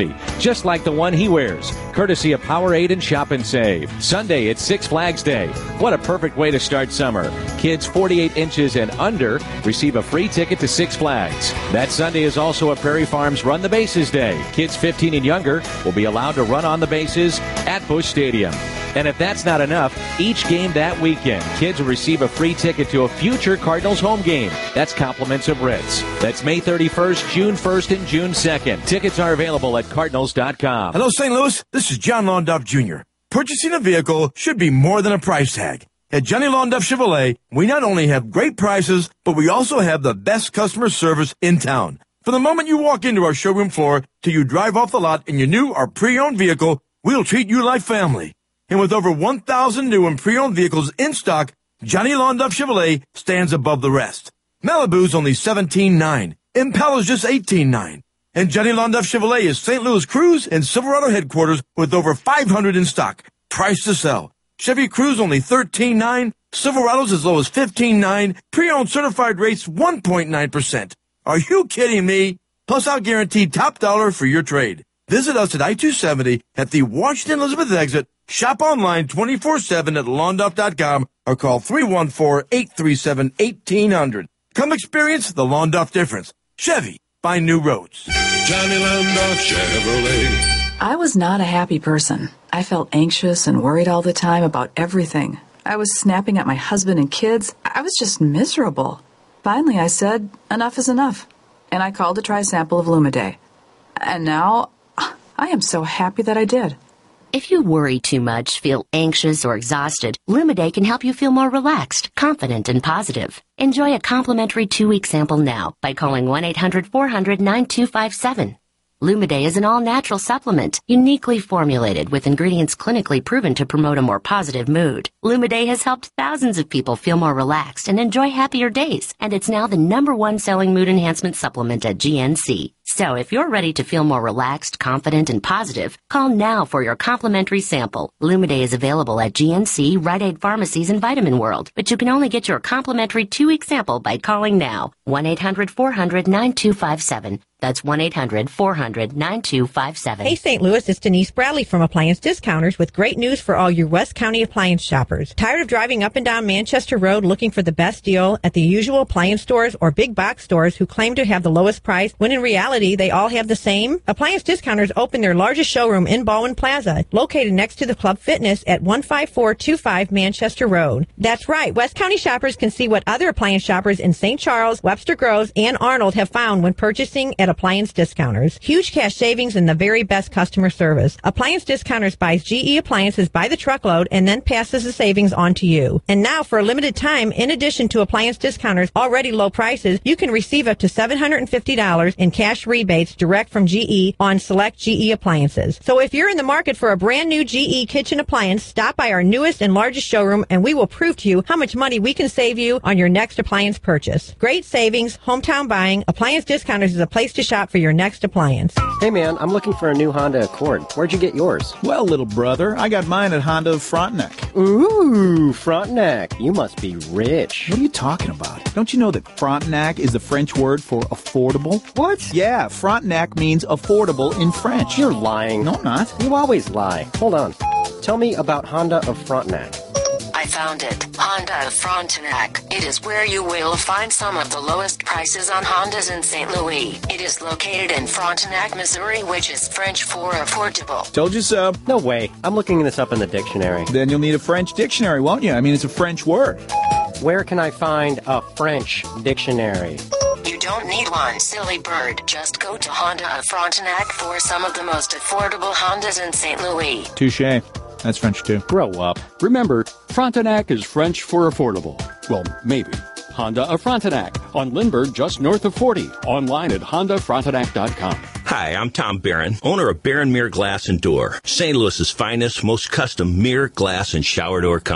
[SPEAKER 16] just like the one he wears. Courtesy of Powerade and Shop and Save. Sunday, it's Six Flags Day. What a perfect way to start summer. Kids forty-eight inches and under receive a free ticket to Six Flags. That Sunday is also a Prairie Farms Run the Bases Day. Kids fifteen and younger will be allowed to run on the bases at Busch Stadium. And if that's not enough, each game that weekend, kids will receive a free ticket to a future Cardinals home game. That's compliments of Ritz. That's May thirty-first, June first, and June second. Tickets are available at Cardinals dot com.
[SPEAKER 17] Hello, Saint Louis. This is John Londuff Junior Purchasing a vehicle should be more than a price tag. At Johnny Londuff Chevrolet, we not only have great prices, but we also have the best customer service in town. From the moment you walk into our showroom floor till you drive off the lot in your new or pre-owned vehicle, we'll treat you like family. And with over one thousand new and pre-owned vehicles in stock, Johnny Londuff Chevrolet stands above the rest. Malibu's only seventeen nine. Impala's just eighteen nine. And Johnny Londuff Chevrolet is Saint Louis Cruise and Silverado headquarters with over five hundred in stock. Price to sell. Chevy Cruze only thirteen nine. Silverado's as low as fifteen nine. Pre-owned certified rates one point nine percent. Are you kidding me? Plus, I'll guarantee top dollar for your trade. Visit us at I two seventy at the Washington Elizabeth exit. Shop online twenty-four seven at Londuff dot com or call three one four, eight three seven, one eight zero zero. Come experience the Londuff difference. Chevy, find new roads.
[SPEAKER 18] Johnny Londuff Chevrolet.
[SPEAKER 19] I was not a happy person. I felt anxious and worried all the time about everything. I was snapping at my husband and kids. I was just miserable. Finally, I said, enough is enough. And I called to try a sample of Lumiday. And now, I am so happy that I did.
[SPEAKER 20] If you worry too much, feel anxious or exhausted, Lumiday can help you feel more relaxed, confident, and positive. Enjoy a complimentary two-week sample now by calling one eight hundred, four hundred, nine two five seven. Lumiday is an all-natural supplement, uniquely formulated with ingredients clinically proven to promote a more positive mood. Lumiday has helped thousands of people feel more relaxed and enjoy happier days, and it's now the number one selling mood enhancement supplement at G N C. So if you're ready to feel more relaxed, confident, and positive, call now for your complimentary sample. Lumiday is available at G N C, Rite Aid pharmacies, and Vitamin World, but you can only get your complimentary two-week sample by calling now. one eight hundred, four hundred, nine two five seven. That's one eight hundred, four hundred, nine two five seven.
[SPEAKER 21] Hey, Saint Louis, it's Denise Bradley from Appliance Discounters with great news for all you West County appliance shoppers. Tired of driving up and down Manchester Road looking for the best deal at the usual appliance stores or big box stores who claim to have the lowest price when in reality they all have the same? Appliance Discounters opened their largest showroom in Baldwin Plaza, located next to the Club Fitness at one five four two five Manchester Road. That's right, West County shoppers can see what other appliance shoppers in Saint Charles, Webster Groves, and Arnold have found when purchasing at Appliance Discounters. Huge cash savings and the very best customer service. Appliance Discounters buys G E appliances by the truckload and then passes the savings on to you. And now, for a limited time, in addition to Appliance Discounters' already low prices, you can receive up to seven hundred fifty dollars in cash rebates direct from G E on select G E appliances. So if you're in the market for a brand new G E kitchen appliance, stop by our newest and largest showroom and we will prove to you how much money we can save you on your next appliance purchase. Great savings, hometown buying. Appliance Discounters is a place to shop for your next appliance.
[SPEAKER 22] Hey man, I'm looking for a new Honda Accord. Where'd you get yours?
[SPEAKER 23] Well, little brother, I got mine at Honda of Frontenac.
[SPEAKER 22] Ooh, Frontenac. You must be rich.
[SPEAKER 23] What are you talking about? Don't you know that Frontenac is the French word for affordable?
[SPEAKER 22] What?
[SPEAKER 23] Yeah, Frontenac means affordable in French.
[SPEAKER 22] You're lying.
[SPEAKER 23] No, I'm not.
[SPEAKER 22] You always lie. Hold on. Tell me about Honda of Frontenac.
[SPEAKER 24] I found it. Honda of Frontenac. It is where you will find some of the lowest prices on Hondas in Saint Louis. It is located in Frontenac, Missouri, which is French for affordable.
[SPEAKER 23] Told you so.
[SPEAKER 22] No way. I'm looking this up in the dictionary.
[SPEAKER 23] Then you'll need a French dictionary, won't you? I mean, it's a French word.
[SPEAKER 22] Where can I find a French dictionary?
[SPEAKER 24] You don't need one, silly bird. Just go to Honda of Frontenac for some of the most affordable Hondas in Saint Louis.
[SPEAKER 23] Touché. That's French, too.
[SPEAKER 22] Grow up.
[SPEAKER 25] Remember, Frontenac is French for affordable. Well, maybe. Honda of Frontenac on Lindbergh, just north of forty. Online at honda frontenac dot com.
[SPEAKER 6] Hi, I'm Tom Barron, owner of Barron Mirror Glass and Door, Saint Louis's finest, most custom mirror, glass, and shower door company.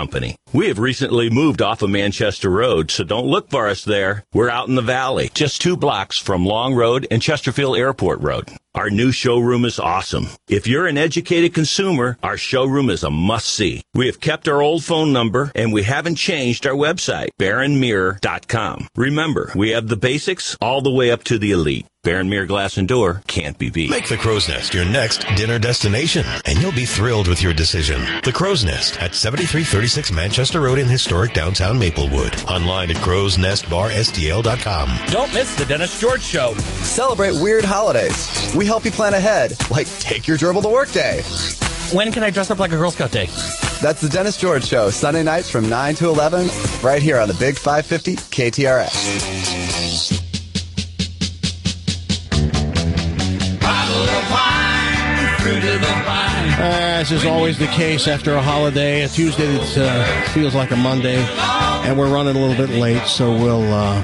[SPEAKER 1] We have recently moved off of Manchester Road, so don't look for us there. We're out in the valley, just two blocks from Long Road and Chesterfield Airport Road. Our new showroom is awesome. If you're an educated consumer, our showroom is a must-see. We have kept our old phone number, and we haven't changed our website, baron mirror dot com. Remember, we have the basics all the way up to the elite. Baron Mirror Glass and Door can't be beat.
[SPEAKER 6] Make the Crow's Nest your next dinner destination, and you'll be thrilled with your decision. The Crow's Nest at seventy-three thirty-six Manchester Road in historic downtown Maplewood. Online at crows nest bar s t l dot com.
[SPEAKER 2] Don't miss the Dennis George Show. Celebrate weird holidays. We help you plan ahead, like take your gerbil to work day. When can I dress up like a Girl Scout day? That's the Dennis George Show, Sunday nights from nine to eleven, right here on the Big five fifty K T R S.
[SPEAKER 11] As is always the case after a holiday, a Tuesday that uh, feels like a Monday, and we're running a little bit late, so we'll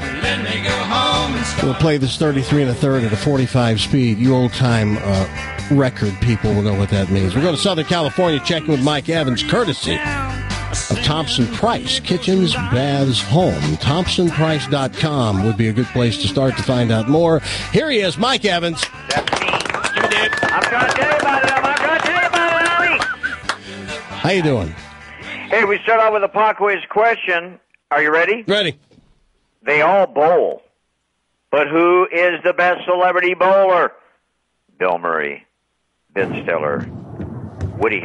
[SPEAKER 11] uh, we'll play this thirty-three and a third at a forty-five speed. You old-time uh, record people will know what that means. We're going to Southern California, checking with Mike Evans, courtesy of Thompson Price, Kitchens, Baths, Home. Thompson Price dot com would be a good place to start to find out more. Here he is, Mike Evans.
[SPEAKER 4] I'm trying to tell you about it. I'm trying to tell you about it, Ali.
[SPEAKER 11] How you doing?
[SPEAKER 4] Hey, we start out with a pop quiz question. Are you ready?
[SPEAKER 11] Ready.
[SPEAKER 4] They all bowl. But who is the best celebrity bowler? Bill Murray, Ben Stiller, Woody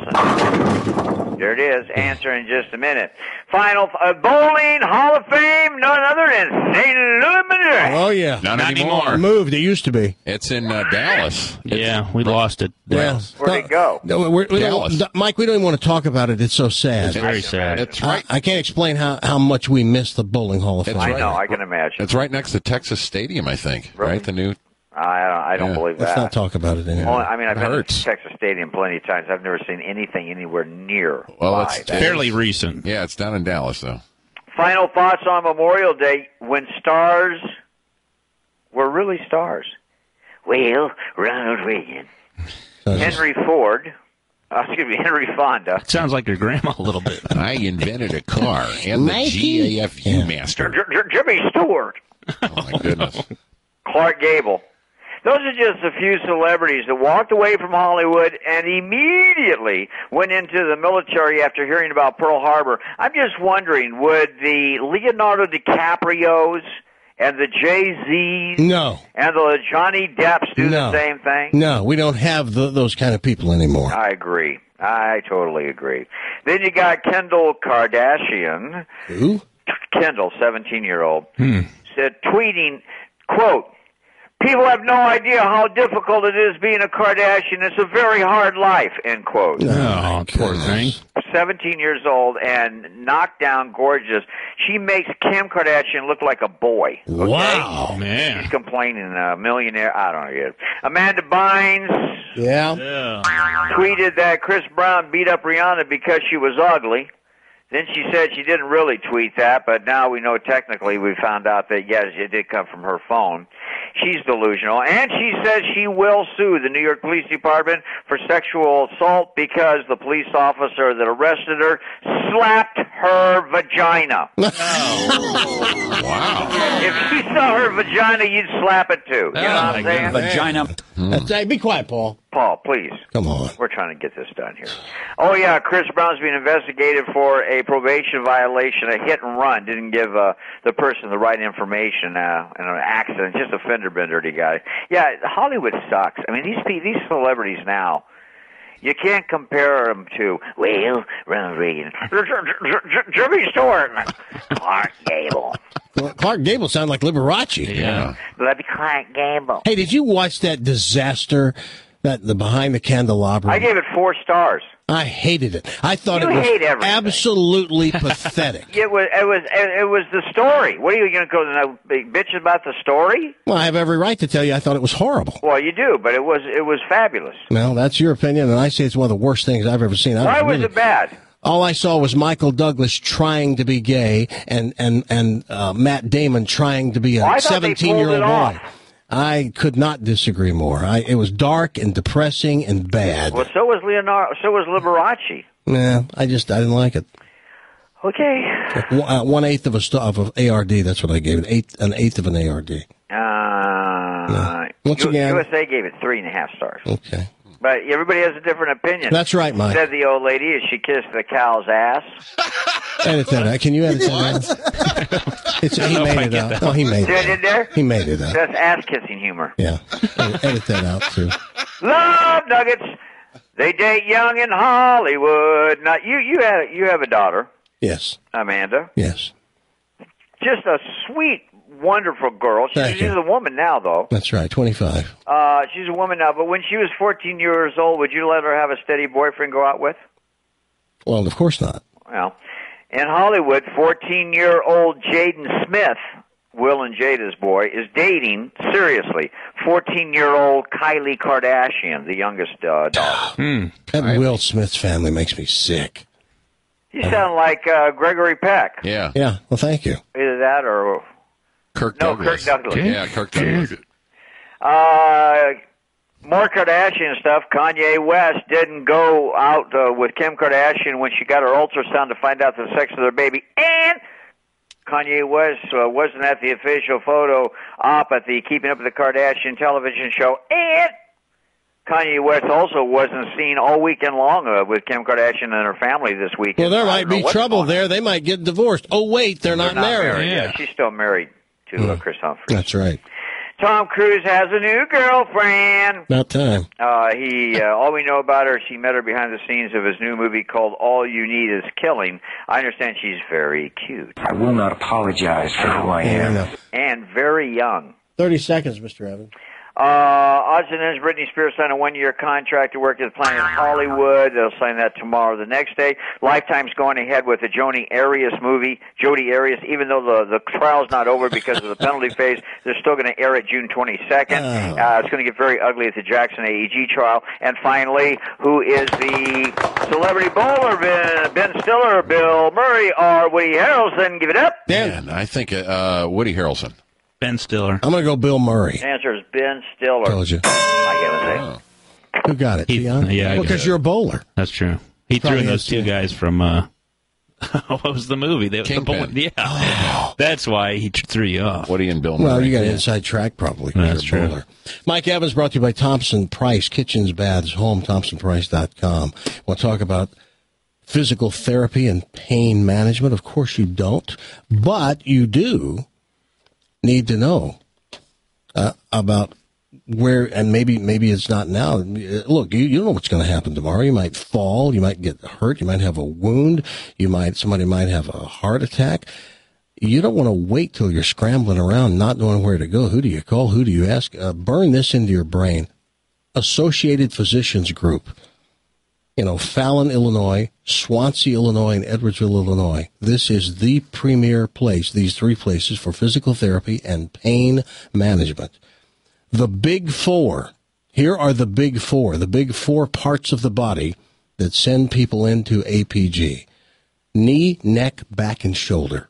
[SPEAKER 4] Harrelson. There it is. Answer in just a minute. Final uh, bowling Hall of Fame, none other than Saint Louis, Missouri.
[SPEAKER 11] Oh, yeah.
[SPEAKER 3] Not, Not anymore. anymore.
[SPEAKER 11] Moved. It used to be.
[SPEAKER 3] It's in uh, Dallas. It's
[SPEAKER 12] yeah, we lost it.
[SPEAKER 11] Yeah.
[SPEAKER 4] Where'd it go?
[SPEAKER 11] No, we're, we
[SPEAKER 3] Dallas.
[SPEAKER 11] don't, Mike, we don't even want to talk about it. It's so sad.
[SPEAKER 12] It's very sad.
[SPEAKER 3] It's right.
[SPEAKER 11] I, I can't explain how, how much we miss the Bowling Hall of Fame.
[SPEAKER 3] It's
[SPEAKER 4] I
[SPEAKER 3] right.
[SPEAKER 4] know, I can imagine.
[SPEAKER 3] It's right next to Texas Stadium, I think.
[SPEAKER 4] Really?
[SPEAKER 3] Right? The new.
[SPEAKER 4] I don't, I don't
[SPEAKER 3] Yeah.
[SPEAKER 4] believe
[SPEAKER 11] Let's
[SPEAKER 4] that.
[SPEAKER 11] not talk about it anymore.
[SPEAKER 4] Well, I mean, I've
[SPEAKER 3] It
[SPEAKER 4] been
[SPEAKER 3] hurts.
[SPEAKER 4] to Texas Stadium plenty of times. I've never seen anything anywhere near.
[SPEAKER 3] Well,
[SPEAKER 4] live.
[SPEAKER 3] it's
[SPEAKER 12] Fairly recent.
[SPEAKER 3] Yeah, it's down in Dallas, though.
[SPEAKER 4] Final thoughts on Memorial Day when stars were really stars. Well, Ronald Reagan, Henry Ford, uh, excuse me, Henry Fonda.
[SPEAKER 12] Sounds like your grandma a little bit.
[SPEAKER 3] I invented a car and the
[SPEAKER 11] Nike?
[SPEAKER 3] G A F U
[SPEAKER 11] Yeah.
[SPEAKER 3] master.
[SPEAKER 4] J- J- Jimmy Stewart,
[SPEAKER 3] Oh, my goodness.
[SPEAKER 4] Clark Gable. Those are just a few celebrities that walked away from Hollywood and immediately went into the military after hearing about Pearl Harbor. I'm just wondering, would the Leonardo DiCaprios and the Jay-Z's
[SPEAKER 11] No.
[SPEAKER 4] and the Johnny Depps do
[SPEAKER 11] No.
[SPEAKER 4] the same thing?
[SPEAKER 11] No, we don't have the, those kind of people anymore.
[SPEAKER 4] I agree. I totally agree. Then you got Kendall Kardashian.
[SPEAKER 11] Who?
[SPEAKER 4] Kendall, seventeen-year-old,
[SPEAKER 12] Hmm.
[SPEAKER 4] said, tweeting, quote, "People have no idea how difficult it is being a Kardashian. It's a very hard life," end quote.
[SPEAKER 12] Oh, poor thing.
[SPEAKER 4] seventeen years old and knocked down gorgeous. She makes Kim Kardashian look like a boy. Okay?
[SPEAKER 11] Wow.
[SPEAKER 12] Man.
[SPEAKER 4] She's complaining, a millionaire. I don't know yet. Amanda Bynes
[SPEAKER 11] Yeah.
[SPEAKER 12] Yeah.
[SPEAKER 4] tweeted that Chris Brown beat up Rihanna because she was ugly. Then she said she didn't really tweet that, but now we know technically we found out that, yes, it did come from her phone. She's delusional. And she says she will sue the New York Police Department for sexual assault because the police officer that arrested her slapped her vagina.
[SPEAKER 3] Wow.
[SPEAKER 4] If you saw her vagina, you'd slap it too. You know what I'm saying?
[SPEAKER 2] Vagina.
[SPEAKER 11] That's, hey, be quiet, Paul.
[SPEAKER 4] Paul, please.
[SPEAKER 11] Come on.
[SPEAKER 4] We're trying to get this done here. Oh, yeah, Chris Brown's being investigated for a probation violation, a hit and run. Didn't give uh, the person the right information uh, in an accident. Just a fender bender, the guy. Yeah, Hollywood sucks. I mean, these pe- these celebrities now, you can't compare them to, well, Ronald Reagan, Jimmy Stewart, Clark Gable.
[SPEAKER 11] Clark Gable sounded like Liberace.
[SPEAKER 12] Yeah.
[SPEAKER 4] Let me Clark Gable.
[SPEAKER 11] Hey, did you watch that disaster, that the Behind the Candelabra?
[SPEAKER 4] I gave it four stars.
[SPEAKER 11] I hated it. I thought
[SPEAKER 4] You
[SPEAKER 11] it was
[SPEAKER 4] hate everything.
[SPEAKER 11] absolutely pathetic.
[SPEAKER 4] It was, it was, it was the story. What are you going to go and bitch about the story?
[SPEAKER 11] Well, I have every right to tell you I thought it was horrible.
[SPEAKER 4] Well, you do, but it was, it was fabulous.
[SPEAKER 11] Well, that's your opinion, and I say it's one of the worst things I've ever seen. I
[SPEAKER 4] Why was
[SPEAKER 11] really-
[SPEAKER 4] it bad?
[SPEAKER 11] All I saw was Michael Douglas trying to be gay and and and uh, Matt Damon trying to be
[SPEAKER 4] Well, I
[SPEAKER 11] a
[SPEAKER 4] thought they
[SPEAKER 11] seventeen-year-old
[SPEAKER 4] pulled it
[SPEAKER 11] boy.
[SPEAKER 4] off.
[SPEAKER 11] I could not disagree more. I, it was dark and depressing and bad.
[SPEAKER 4] Well, so was Leonardo. So was Liberace.
[SPEAKER 11] Yeah, I just I didn't like it.
[SPEAKER 4] Okay.
[SPEAKER 11] Uh, one eighth of a star of an A R D. That's what I gave it. Eighth, an eighth of an A R D.
[SPEAKER 4] Uh,
[SPEAKER 11] yeah. Once
[SPEAKER 4] U-
[SPEAKER 11] again,
[SPEAKER 4] U S A gave it three and a half stars.
[SPEAKER 11] Okay.
[SPEAKER 4] But everybody has a different opinion.
[SPEAKER 11] That's right, Mike.
[SPEAKER 4] Said the old lady as she kissed the cow's ass.
[SPEAKER 11] Edit that out. Can you edit that out? It's, he made it out. Oh, he made
[SPEAKER 4] See what I
[SPEAKER 11] it
[SPEAKER 4] did there?
[SPEAKER 11] He made it out.
[SPEAKER 4] That's ass-kissing humor.
[SPEAKER 11] Yeah. Edit that out, too.
[SPEAKER 4] Love Nuggets. They date young in Hollywood. Now, you, you, have, you have a daughter.
[SPEAKER 11] Yes.
[SPEAKER 4] Amanda.
[SPEAKER 11] Yes.
[SPEAKER 4] Just a sweet, wonderful girl. She's,
[SPEAKER 11] Thank
[SPEAKER 4] she's
[SPEAKER 11] you.
[SPEAKER 4] a woman now, though.
[SPEAKER 11] That's right, twenty-five.
[SPEAKER 4] Uh, she's a woman now, but when she was fourteen years old, would you let her have a steady boyfriend go out with?
[SPEAKER 11] Well, of course not.
[SPEAKER 4] Well, in Hollywood, fourteen-year-old Jaden Smith, Will and Jada's boy, is dating, seriously, fourteen-year-old Kylie Kardashian, the youngest uh, daughter.
[SPEAKER 11] Hmm. That Will Smith's family makes me sick.
[SPEAKER 4] You sound like uh, Gregory Peck.
[SPEAKER 3] Yeah.
[SPEAKER 11] Yeah, well, thank you.
[SPEAKER 4] Either that or...
[SPEAKER 3] Kirk
[SPEAKER 4] no,
[SPEAKER 3] Douglas.
[SPEAKER 4] Kirk Douglas.
[SPEAKER 3] Yeah, Kirk Douglas.
[SPEAKER 4] Uh, more Kardashian stuff. Kanye West didn't go out uh, with Kim Kardashian when she got her ultrasound to find out the sex of their baby. And Kanye West uh, wasn't at the official photo op at the Keeping Up with the Kardashian television show. And Kanye West also wasn't seen all weekend long uh, with Kim Kardashian and her family this weekend.
[SPEAKER 11] Well, there
[SPEAKER 4] I
[SPEAKER 11] might
[SPEAKER 4] don't know
[SPEAKER 11] be
[SPEAKER 4] what's
[SPEAKER 11] trouble
[SPEAKER 4] going on.
[SPEAKER 11] there. They might get divorced. Oh, wait, they're,
[SPEAKER 4] They're
[SPEAKER 11] not, married.
[SPEAKER 4] Yeah. she's still married to uh, Chris Humphries.
[SPEAKER 11] That's right.
[SPEAKER 4] Tom Cruise has a new girlfriend.
[SPEAKER 11] About time.
[SPEAKER 4] Uh, he, uh, all we know about her is he met her behind the scenes of his new movie called All You Need Is Killing. I understand she's very cute.
[SPEAKER 5] I will not apologize for who I am.
[SPEAKER 4] And very young.
[SPEAKER 11] thirty seconds, Mister Evans.
[SPEAKER 4] Uh, odds and ends, Britney Spears signed a one-year contract to work at Planet Hollywood. They'll sign that tomorrow. The next day, Lifetime's going ahead with the Joni Arias movie, Jodi Arias. Even though the the trial's not over because of the penalty phase, they're still going to air it June twenty-second.
[SPEAKER 11] Oh.
[SPEAKER 4] Uh, it's going to get very ugly at the Jackson A E G trial. And finally, who is the celebrity bowler? Ben, Ben Stiller, Bill Murray, or Woody Harrelson? Give it up.
[SPEAKER 3] Man, I think uh, Woody Harrelson.
[SPEAKER 12] Ben Stiller.
[SPEAKER 11] I'm going to go Bill Murray.
[SPEAKER 4] The answer is Ben Stiller.
[SPEAKER 11] Told you.
[SPEAKER 4] I gotta say.
[SPEAKER 11] Who got it?
[SPEAKER 12] He,
[SPEAKER 11] Dion?
[SPEAKER 12] yeah, I
[SPEAKER 11] well,
[SPEAKER 12] got
[SPEAKER 11] because
[SPEAKER 12] it.
[SPEAKER 11] you're a bowler.
[SPEAKER 12] That's true. He
[SPEAKER 11] Probably
[SPEAKER 12] threw in those
[SPEAKER 11] is,
[SPEAKER 12] two
[SPEAKER 11] too.
[SPEAKER 12] guys from, uh, what was the movie? They, the
[SPEAKER 3] Kingpin.
[SPEAKER 12] bowl- yeah. That's why he tr- threw you off.
[SPEAKER 3] Woody and Bill Murray.
[SPEAKER 11] Well, you got an
[SPEAKER 3] Yeah.
[SPEAKER 11] inside track probably. 'cause
[SPEAKER 12] That's
[SPEAKER 11] you're a
[SPEAKER 12] true.
[SPEAKER 11] bowler. Mike Evans brought to you by Thompson Price, Kitchens, Baths, Home, thompson price dot com. We'll talk about physical therapy and pain management. Of course you don't, but you do need to know uh, about where, and maybe maybe it's not now. Look, you, you don't know what's going to happen tomorrow. You might fall, you might get hurt, you might have a wound, you might somebody might have a heart attack. You don't want to wait till you're scrambling around, not knowing where to go. Who do you call? Who do you ask? Uh, burn this into your brain. Associated Physicians Group. You know, Fallon, Illinois, Swansea, Illinois, and Edwardsville, Illinois. This is the premier place, these three places, for physical therapy and pain management. The big four. Here are the big four, the big four parts of the body that send people into A P G. Knee, neck, back, and shoulder.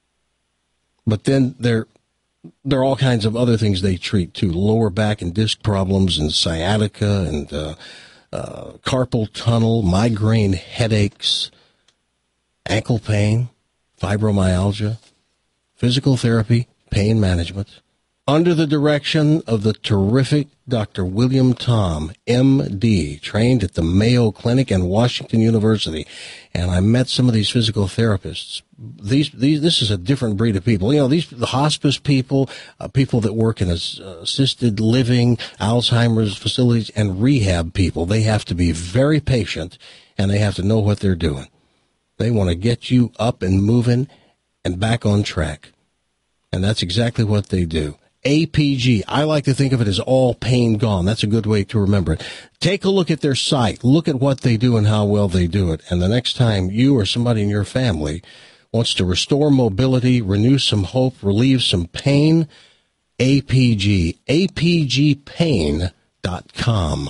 [SPEAKER 11] But then there, there are all kinds of other things they treat, too. Lower back and disc problems and sciatica and uh, uh, carpal tunnel, migraine headaches, ankle pain, fibromyalgia, physical therapy, pain management, under the direction of the terrific Doctor William Tom, M D, trained at the Mayo Clinic and Washington University. And I met some of these physical therapists. These, these, this is a different breed of people. You know, these, the hospice people, uh, people that work in uh, assisted living, Alzheimer's facilities, and rehab people. They have to be very patient, and they have to know what they're doing. They want to get you up and moving and back on track. And that's exactly what they do. A P G, I like to think of it as all pain gone. That's a good way to remember it. Take a look at their site. Look at what they do and how well they do it. And the next time you or somebody in your family wants to restore mobility, renew some hope, relieve some pain, A P G, A P G pain dot com.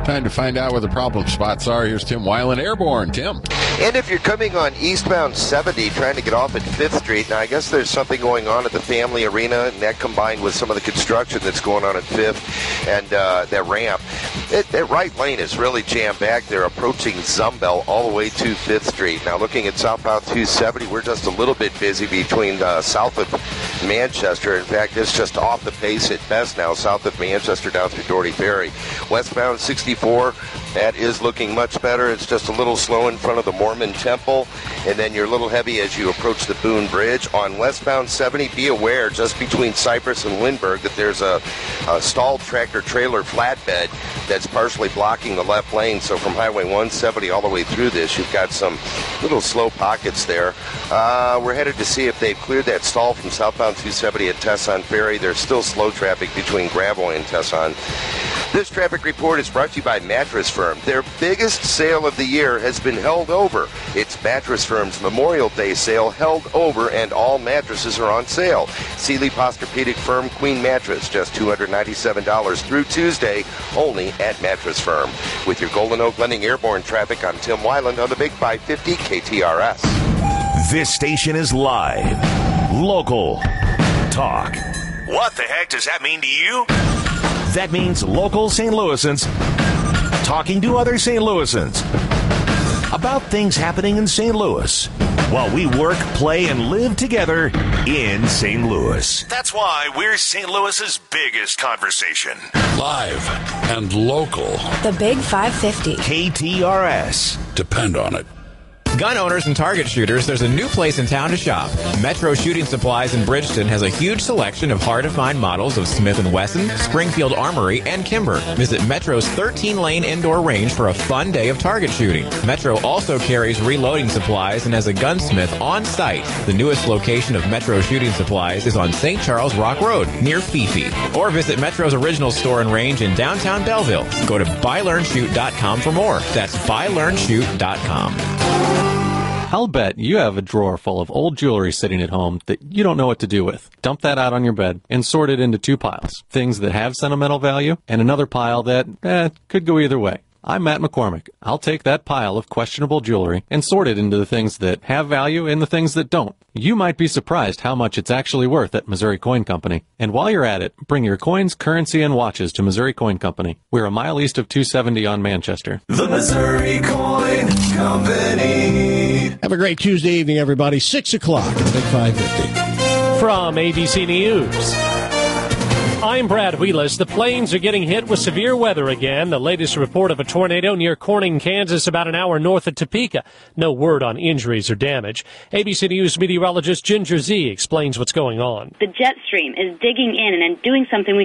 [SPEAKER 3] Time to find out where the problem spots are. Here's Tim Weiland, Airborne. Tim.
[SPEAKER 14] And if you're coming on eastbound seventy, trying to get off at Fifth Street, now I guess there's something going on at the Family Arena, and that combined with some of the construction that's going on at Fifth and uh, that ramp, it, that right lane is really jammed back. They're approaching Zumbel all the way to Fifth Street. Now looking at southbound two seventy, we're just a little bit busy between uh, south of Manchester. In fact, it's just off the pace at best now, south of Manchester down through Doherty Ferry. Westbound sixty-four, that is looking much better. It's just a little slow in front of the Mormon Temple, and then you're a little heavy as you approach the Boone Bridge. On westbound seventy, be aware just between Cypress and Lindbergh that there's a, a stalled tractor-trailer flatbed that's partially blocking the left lane. So from Highway one seventy all the way through this, you've got some little slow pockets there. Uh, we're headed to see if they've cleared that stall from southbound two seventy at Tesson Ferry. There's still slow traffic between Gravois and Tesson. This traffic report is brought to you by Mattress Firm. Their biggest sale of the year has been held over. It's Mattress Firm's Memorial Day sale held over, and all mattresses are on sale. Sealy Posturepedic Firm Queen Mattress, just two hundred ninety-seven dollars through Tuesday, only at Mattress Firm. With your Golden Oak Lending Airborne traffic, I'm Tim Weiland on the Big five fifty K T R S.
[SPEAKER 15] This station is live, local, talk. What the heck does that mean to you? That means local Saint Louisans talking to other Saint Louisans about things happening in Saint Louis while we work, play, and live together in Saint Louis. That's why we're Saint Louis's biggest conversation.
[SPEAKER 18] Live and local.
[SPEAKER 7] The Big five fifty.
[SPEAKER 15] K T R S.
[SPEAKER 18] Depend on it.
[SPEAKER 8] Gun owners and target shooters, there's a new place in town to shop. Metro Shooting Supplies in Bridgeton has a huge selection of hard-to-find models of Smith and Wesson, Springfield Armory, and Kimber. Visit Metro's thirteen-lane indoor range for a fun day of target shooting. Metro also carries reloading supplies and has a gunsmith on site. The newest location of Metro Shooting Supplies is on Saint Charles Rock Road, near Fifi. Or visit Metro's original store and range in downtown Belleville. Go to buy learn shoot dot com for more. That's buy learn shoot dot com.
[SPEAKER 9] I'll bet you have a drawer full of old jewelry sitting at home that you don't know what to do with. Dump that out on your bed and sort it into two piles. Things that have sentimental value and another pile that, eh, could go either way. I'm Matt McCormick. I'll take that pile of questionable jewelry and sort it into the things that have value and the things that don't. You might be surprised how much it's actually worth at Missouri Coin Company. And while you're at it, bring your coins, currency, and watches to Missouri Coin Company. We're a mile east of two seventy on Manchester.
[SPEAKER 18] The Missouri Coin Company.
[SPEAKER 11] Have a great Tuesday evening, everybody. Six o'clock at the Big five fifty.
[SPEAKER 10] From A B C News, I'm Brad Wheelis. The plains are getting hit with severe weather again. The latest report of a tornado near Corning, Kansas, about an hour north of Topeka. No word on injuries or damage. A B C News meteorologist Ginger Z explains what's going on.
[SPEAKER 13] The jet stream is digging in and doing something we